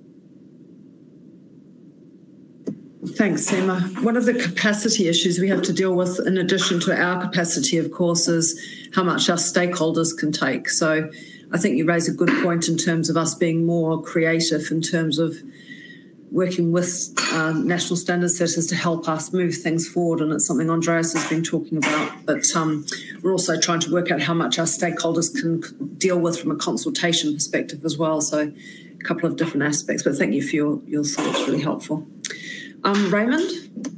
Thanks, Seema. One of the capacity issues we have to deal with, in addition to our capacity, of course, is how much our stakeholders can take. So I think you raise a good point in terms of us being more creative in terms of working with um, national standard setters to help us move things forward. And it's something Andreas has been talking about. But um, we're also trying to work out how much our stakeholders can deal with from a consultation perspective as well. So a couple of different aspects. But thank you for your, your thoughts, really helpful. Um, Raymond?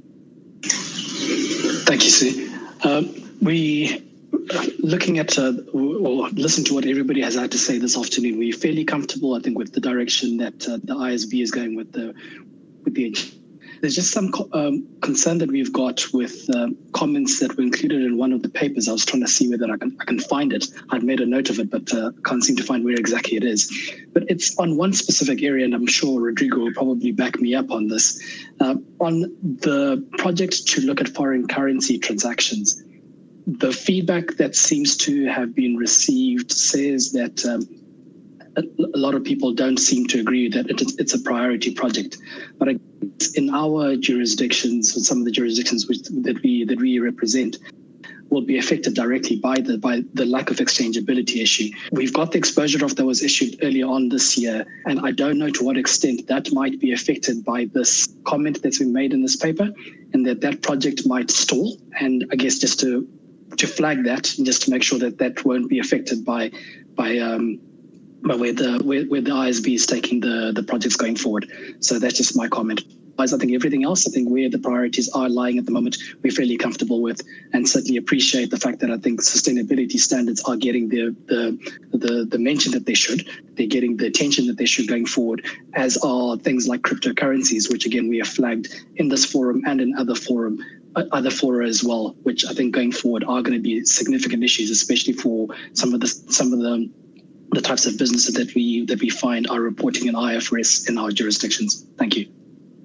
Thank you, Sue. Um, we, looking at uh, or listen to what everybody has had to say this afternoon, we're fairly comfortable, I think, with the direction that uh, the I S B is going with the with the. There's just some um, concern that we've got with um, comments that were included in one of the papers. I was trying to see whether I can I can find it. I'd made a note of it, but uh, can't seem to find where exactly it is. But it's on one specific area, and I'm sure Rodrigo will probably back me up on this. Uh, on the project to look at foreign currency transactions, the feedback that seems to have been received says that um, a, a lot of people don't seem to agree that it, it's a priority project. But I guess in our jurisdictions, or some of the jurisdictions which, that we that we represent, will be affected directly by the by the lack of exchangeability issue. We've got the exposure draft that was issued earlier on this year, and I don't know to what extent that might be affected by this comment that's been made in this paper, and that that project might stall. And I guess just to to flag that, and just to make sure that that won't be affected by by um, by where the where, where the I S B is taking the the projects going forward. So that's just my comment. I think everything else, I think where the priorities are lying at the moment, we're fairly comfortable with, and certainly appreciate the fact that I think sustainability standards are getting the the the, the mention that they should. They're getting the attention that they should going forward, as are things like cryptocurrencies, which again we have flagged in this forum and in other forum. other fora as well, which I think going forward are going to be significant issues, especially for some of the some of the the types of businesses that we that we find are reporting in I F R S in our jurisdictions. Thank you.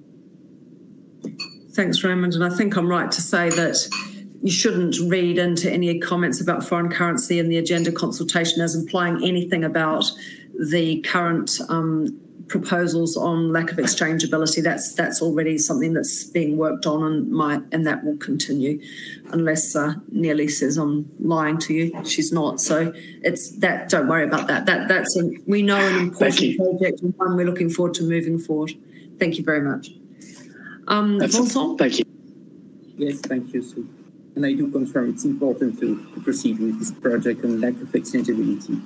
Thanks, Raymond. And I think I'm right to say that you shouldn't read into any comments about foreign currency in the agenda consultation as implying anything about the current um, proposals on lack of exchangeability. That's that's already something that's being worked on, and might and that will continue, unless uh, Neely says I'm lying to you. She's not. So it's that. Don't worry about that. That that's a, we know an important project and one we're looking forward to moving forward. Thank you very much. Um, Vincent? Thank you. Yes, thank you, Sue. And I do confirm it's important to, to proceed with this project on lack of exchangeability.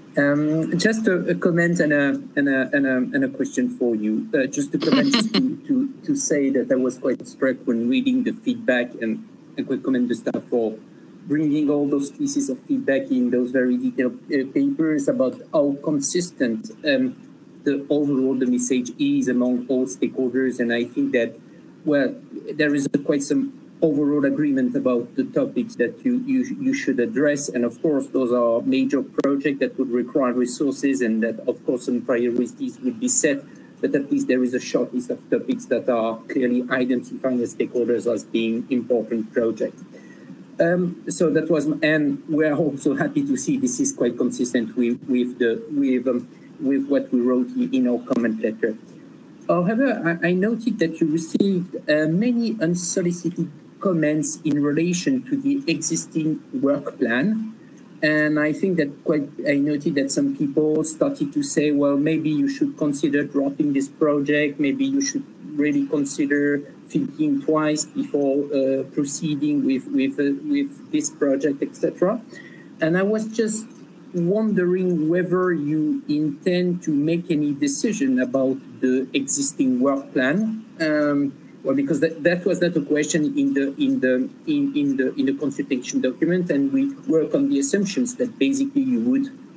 Um, just a, a comment and a, and, a, and, a, and a question for you. Uh, just a comment to, to, to say that I was quite struck when reading the feedback, and I quite commend the staff for bringing all those pieces of feedback in those very detailed uh, papers about how consistent um, the overall the message is among all stakeholders. And I think that, well, there is quite some overall agreement about the topics that you, you you should address. And of course, those are major projects that would require resources, and that of course some priorities would be set, but at least there is a short list of topics that are clearly identifying the stakeholders as being important projects. Um, so that was, and we're also happy to see this is quite consistent with, with, the, with, um, with what we wrote in our comment letter. However, I, I noted that you received uh, many unsolicited comments in relation to the existing work plan. And I think that quite, I noted that some people started to say, well, maybe you should consider dropping this project. Maybe you should really consider thinking twice before uh, proceeding with, with, uh, with this project, et cetera. And I was just wondering whether you intend to make any decision about the existing work plan. Um, Well, because that, that was not a question in the in the in, in the in the consultation document, and we work on the assumptions that basically you would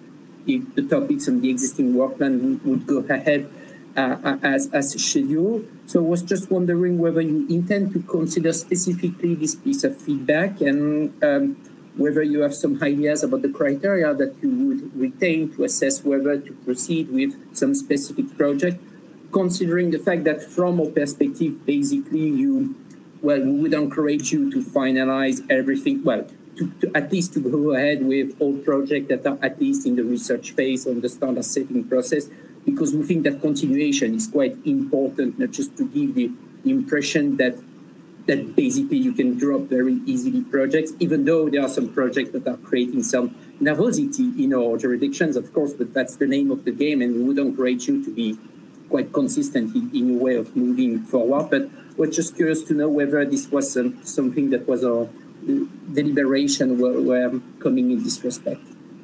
if the topics on the existing work plan would, would go ahead uh, as, as scheduled. So I was just wondering whether you intend to consider specifically this piece of feedback and um, whether you have some ideas about the criteria that you would retain to assess whether to proceed with some specific project, considering the fact that from our perspective, basically you, well, we would encourage you to finalize everything, well, to, to at least to go ahead with all projects that are at least in the research phase on the standard setting process, because we think that continuation is quite important, not just to give the impression that that basically you can drop very easily projects, even though there are some projects that are creating some nervosity in our jurisdictions, of course, but that's the name of the game, and we would encourage you to be quite consistent in, in your way of moving forward. But we're just curious to know whether this was um, something that was our deliberation were, were coming in this respect.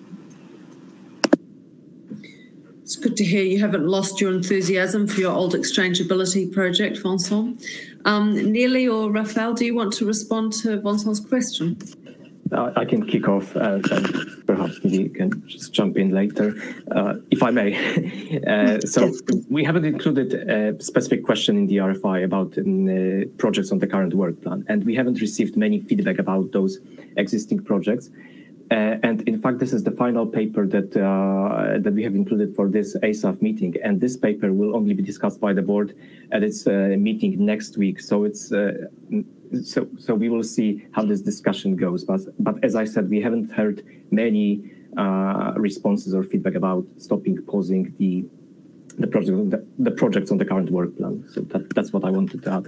It's good to hear you haven't lost your enthusiasm for your old exchangeability project, Vincent. Um, Neely or Raphael, do you want to respond to Vincent's question? Uh, I can kick off, uh, and perhaps you can just jump in later, uh, if I may. uh, so we haven't included a specific question in the R F I about uh, projects on the current work plan, and we haven't received many feedback about those existing projects. Uh, and in fact, this is the final paper that uh, that we have included for this A S A F meeting, and this paper will only be discussed by the board at its uh, meeting next week. So it's uh, so so we will see how this discussion goes. But but as I said, we haven't heard many uh, responses or feedback about stopping, pausing the the project the, the projects on the current work plan. So that, that's what I wanted to add.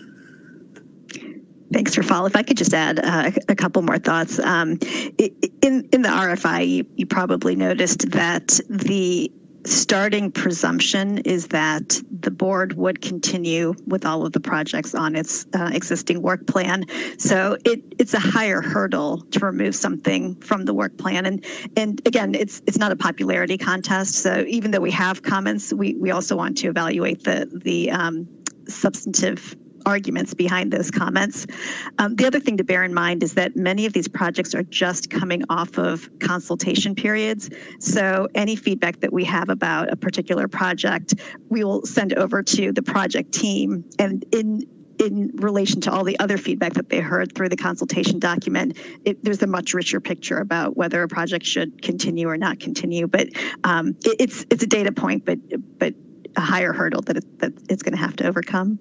Thanks, Rafal. If I could just add uh, a couple more thoughts. Um, in, in the R F I, you, you probably noticed that the starting presumption is that the board would continue with all of the projects on its uh, existing work plan. So it, it's a higher hurdle to remove something from the work plan. And, and again, it's, it's not a popularity contest. So even though we have comments, we, we also want to evaluate the, the um, substantive arguments behind those comments. Um, the other thing to bear in mind is that many of these projects are just coming off of consultation periods. So any feedback that we have about a particular project, we will send over to the project team, and in in relation to all the other feedback that they heard through the consultation document, it, there's a much richer picture about whether a project should continue or not continue. But um, it, it's it's a data point, but but a higher hurdle that, it, that it's going to have to overcome.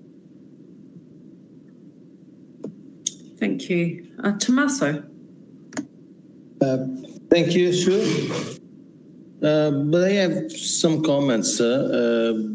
Thank you. Uh, Tommaso. Uh, thank you, Sue. Uh, but I have some comments. Uh, uh,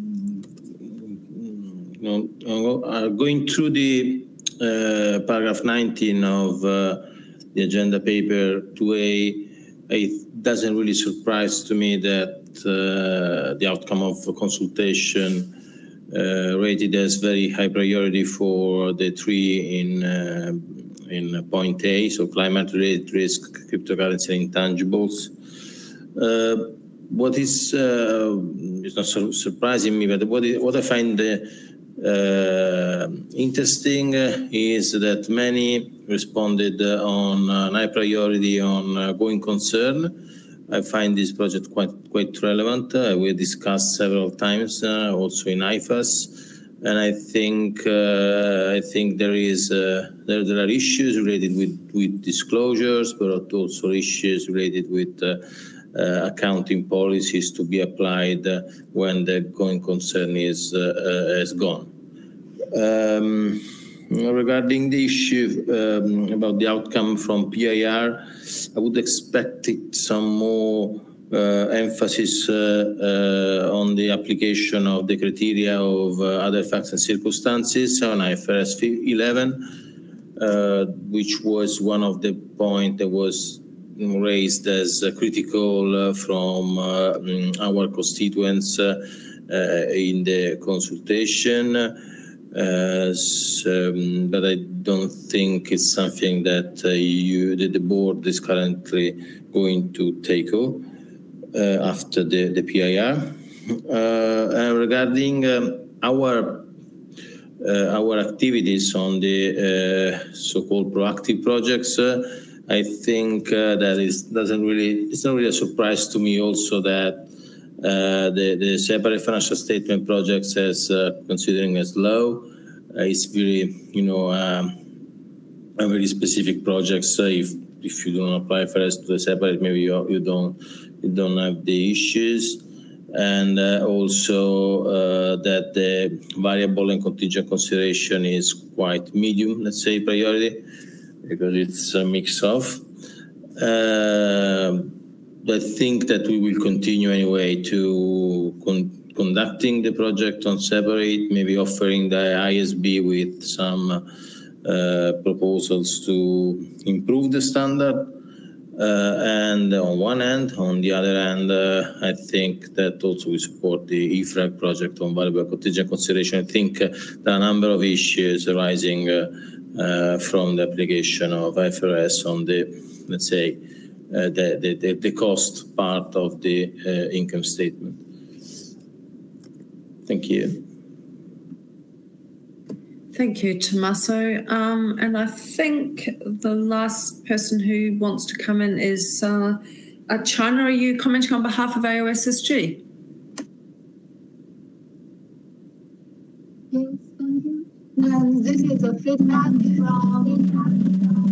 you know, uh, going through the uh, paragraph nineteen of uh, the agenda paper two A, it doesn't really surprise to me that uh, the outcome of a consultation Uh, rated as very high priority for the three in uh, in point A, so climate-related risk, cryptocurrency, and intangibles. Uh, what is uh, it's not so surprising me, but what is, what I find uh, uh, interesting is that many responded on uh, high priority on uh, going concern. I find this project quite quite relevant. Uh, we discussed several times, uh, also in I F A S, and I think uh, I think there is uh, there there are issues related with with disclosures, but also issues related with uh, uh, accounting policies to be applied uh, when the going concern is uh, uh, is gone. Um, Regarding the issue um, about the outcome from P I R, I would expect it some more uh, emphasis uh, uh, on the application of the criteria of uh, other facts and circumstances on I F R S eleven, uh, which was one of the points that was raised as uh, critical uh, from uh, our constituents uh, uh, in the consultation. Uh, so, um, but I don't think it's something that uh, you, that the board is currently going to tackle uh, after the, the P I R. Uh, and regarding um, our uh, our activities on the uh, so-called proactive projects, uh, I think uh, that is doesn't really it's not really a surprise to me also that uh, the the separate financial statement projects as uh, considering as low uh, is very you know um, a very specific projects. So if if you don't apply for us to the separate, maybe you you don't you don't have the issues. And uh, also uh, that the variable and contingent consideration is quite medium, let's say, priority, because it's a mix of. Uh, I think that we will continue anyway to con conducting the project on separate, maybe offering the I S B with some uh, proposals to improve the standard. Uh, and on one hand, on the other hand, uh, I think that also we support the I F R A G project on variable contingent consideration. I think uh, there are a number of issues arising uh, uh, from the application of I F R S on the, let's say, uh, the, the, the cost part of the uh, income statement. Thank you. Thank you, Tommaso. Um, and I think the last person who wants to come in is uh, uh, China. Are you commenting on behalf of A O S S G? Yes, thank you. And this is a feedback from...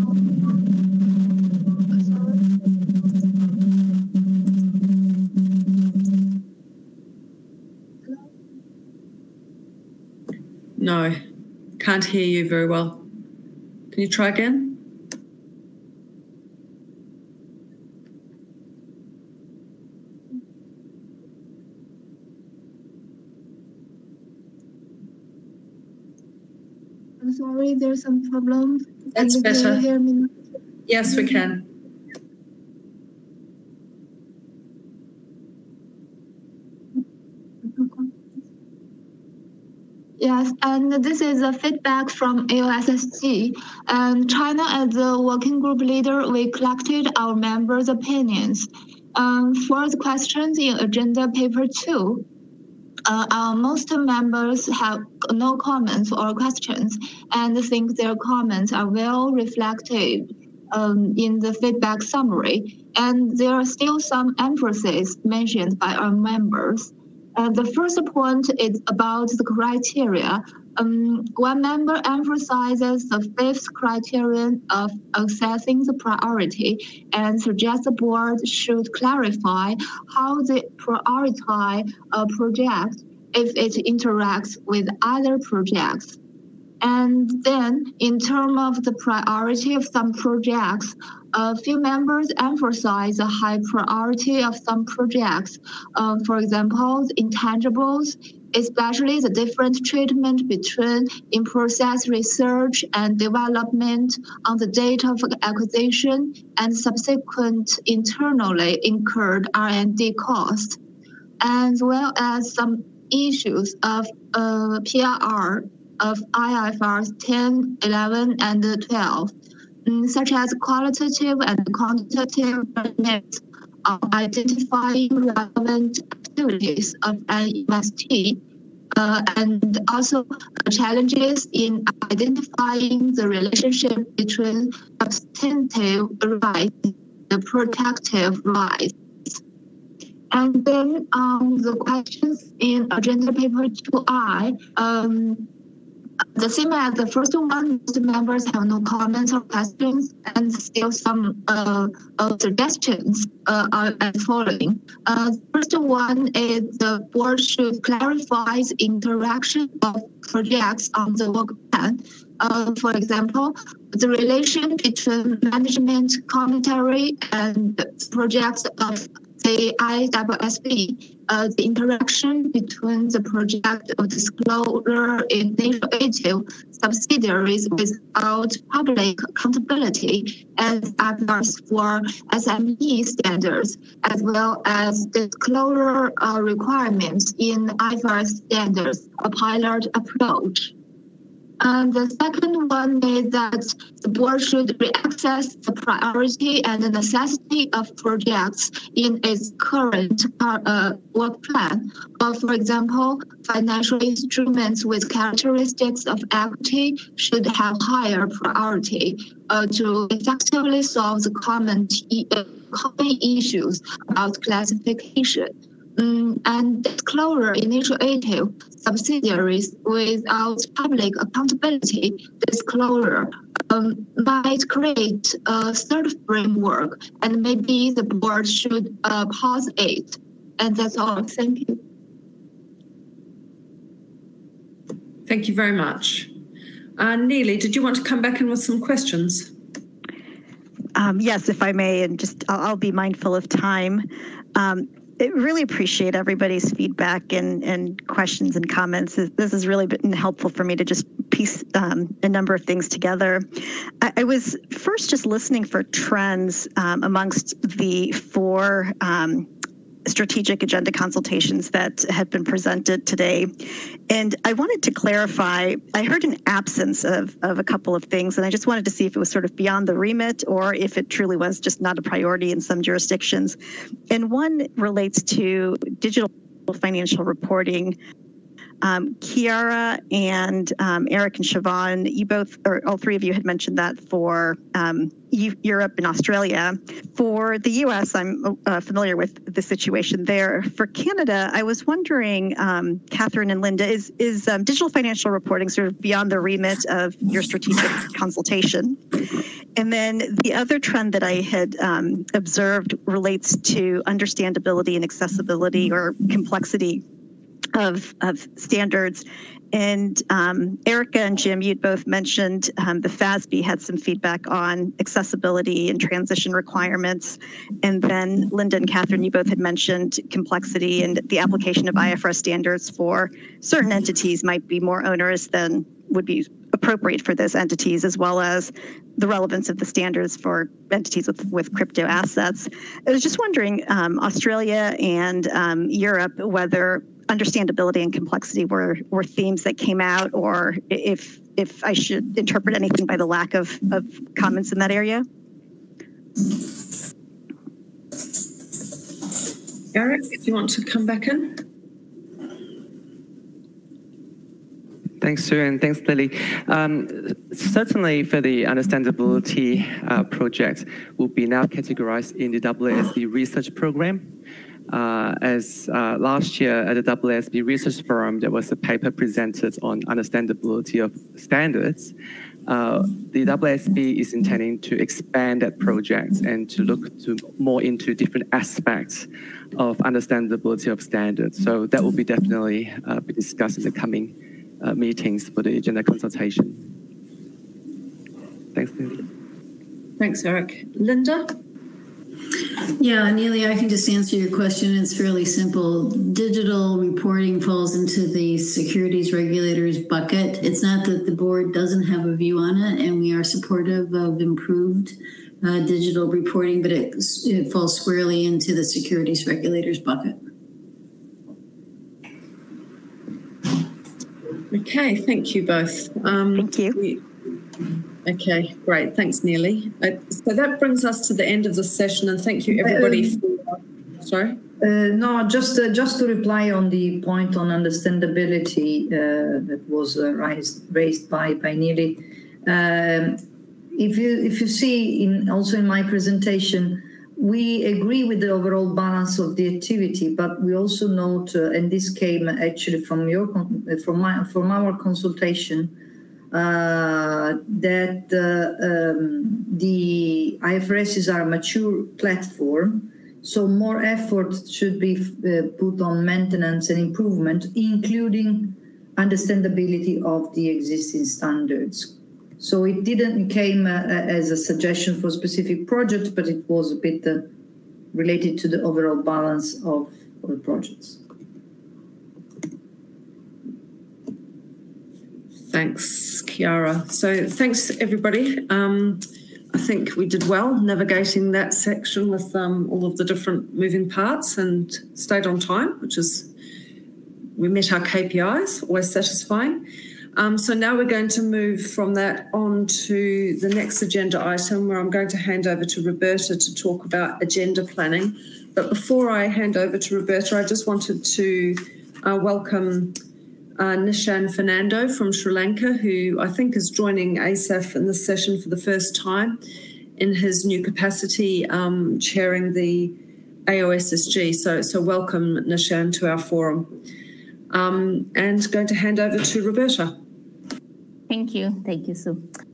No. Can't hear you very well. Can you try again? I'm sorry, there's some problem. That's Can better. you hear me? Yes, we can. Yes, and this is a feedback from A O S S G. And China, as a working group leader, we collected our members' opinions. Um, for the questions in agenda paper two, uh, our most members have no comments or questions, and think their comments are well reflected um, in the feedback summary. And there are still some emphasis mentioned by our members. Uh, the first point is about the criteria. Um, one member emphasizes the fifth criterion of assessing the priority and suggests the board should clarify how they prioritize a project if it interacts with other projects. And then, in terms of the priority of some projects, a few members emphasize the high priority of some projects. Uh, for example, intangibles, especially the different treatment between in-process research and development on the date of acquisition and subsequent internally incurred R and D costs, as well as some issues of uh, P R R of I F R S ten, eleven, and twelve, such as qualitative and quantitative limits of identifying relevant activities of an investee, uh, and also challenges in identifying the relationship between substantive rights and the protective rights. And then um, the questions in agenda paper two I, um, the same as the first one, the members have no comments or questions, and still some uh, uh, suggestions uh, are as following. Uh, the first one is the board should clarify the interaction of projects on the work plan. Uh, for example, the relation between management commentary and projects of the I S S B, uh, the interaction between the project of disclosure initiative subsidiaries without public accountability and efforts for S M E standards, as well as disclosure uh, requirements in I F R S standards, a pilot approach. And the second one is that the board should reassess the priority and the necessity of projects in its current uh, work plan. Or for example, financial instruments with characteristics of equity should have higher priority uh, to effectively solve the common, uh, common issues about classification. Um, and disclosure initiative subsidiaries without public accountability disclosure um, might create a third framework, and maybe the board should uh, pause it. And that's all. Thank you. Thank you very much. Uh, Neely, did you want to come back in with some questions? Um, yes, if I may, and just I'll, I'll be mindful of time. Um, I really appreciate everybody's feedback and, and questions and comments. This has really been helpful for me to just piece um, a number of things together. I, I was first just listening for trends um, amongst the four um, strategic agenda consultations that have been presented today. And I wanted to clarify, I heard an absence of, of a couple of things, and I just wanted to see if it was sort of beyond the remit or if it truly was just not a priority in some jurisdictions. And one relates to digital financial reporting. Um, Chiara and um, Eric and Siobhan, you both, or all three of you had mentioned that for um, Europe and Australia. For the U S, I'm uh, familiar with the situation there. For Canada, I was wondering, um, Catherine and Linda, is, is um, digital financial reporting sort of beyond the remit of your strategic consultation? And then the other trend that I had um, observed relates to understandability and accessibility or complexity Of, of standards. And um, Erica and Jim, you'd both mentioned um, the F A S B had some feedback on accessibility and transition requirements. And then Linda and Catherine, you both had mentioned complexity and the application of I F R S standards for certain entities might be more onerous than would be appropriate for those entities, as well as the relevance of the standards for entities with, with crypto assets. I was just wondering, um, Australia and um, Europe, whether understandability and complexity were, were themes that came out, or if if I should interpret anything by the lack of, of comments in that area. Eric, do you want to come back in? Thanks, Sue, and thanks, Lily. Um, certainly for the understandability uh, project will be now categorized in the W S B research program. Uh, as uh, last year at the W S B Research Forum, there was a paper presented on understandability of standards. Uh, the W S B is intending to expand that project and to look to more into different aspects of understandability of standards. So that will be definitely uh, be discussed in the coming uh, meetings for the agenda consultation. Thanks, Lily. Thanks, Eric. Linda? Yeah, Neely, I can just answer your question. It's fairly simple. Digital reporting falls into the securities regulators bucket. It's not that the board doesn't have a view on it, and we are supportive of improved uh, digital reporting, but it, it falls squarely into the securities regulators bucket. Okay, thank you both. Um, thank you. We, Okay, great. Thanks, Neely. Uh, so that brings us to the end of the session, and thank you, everybody. Um, for, sorry? Uh, no, just uh, just to reply on the point on understandability uh, that was uh, raised raised by by Neely. Um, if you if you see in also in my presentation, we agree with the overall balance of the activity, but we also note, uh, and this came actually from your from my from our consultation. Uh, that uh, um, the I F R Ss are a mature platform, so more effort should be uh, put on maintenance and improvement, including understandability of the existing standards. So it didn't came uh, as a suggestion for specific projects, but it was a bit uh, related to the overall balance of, of the projects. Thanks, Chiara. So thanks, everybody. Um, I think we did well navigating that section with um, all of the different moving parts and stayed on time, which is, we met our K P Is, always satisfying. Um, so now we're going to move from that on to the next agenda item, where I'm going to hand over to Roberta to talk about agenda planning. But before I hand over to Roberta, I just wanted to uh, welcome uh, Nishan Fernando from Sri Lanka, who I think is joining A S A F in this session for the first time in his new capacity, um, chairing the A O S S G. So, so welcome, Nishan, to our forum. Um, and going to hand over to Roberta. Thank you. Thank you, Sue.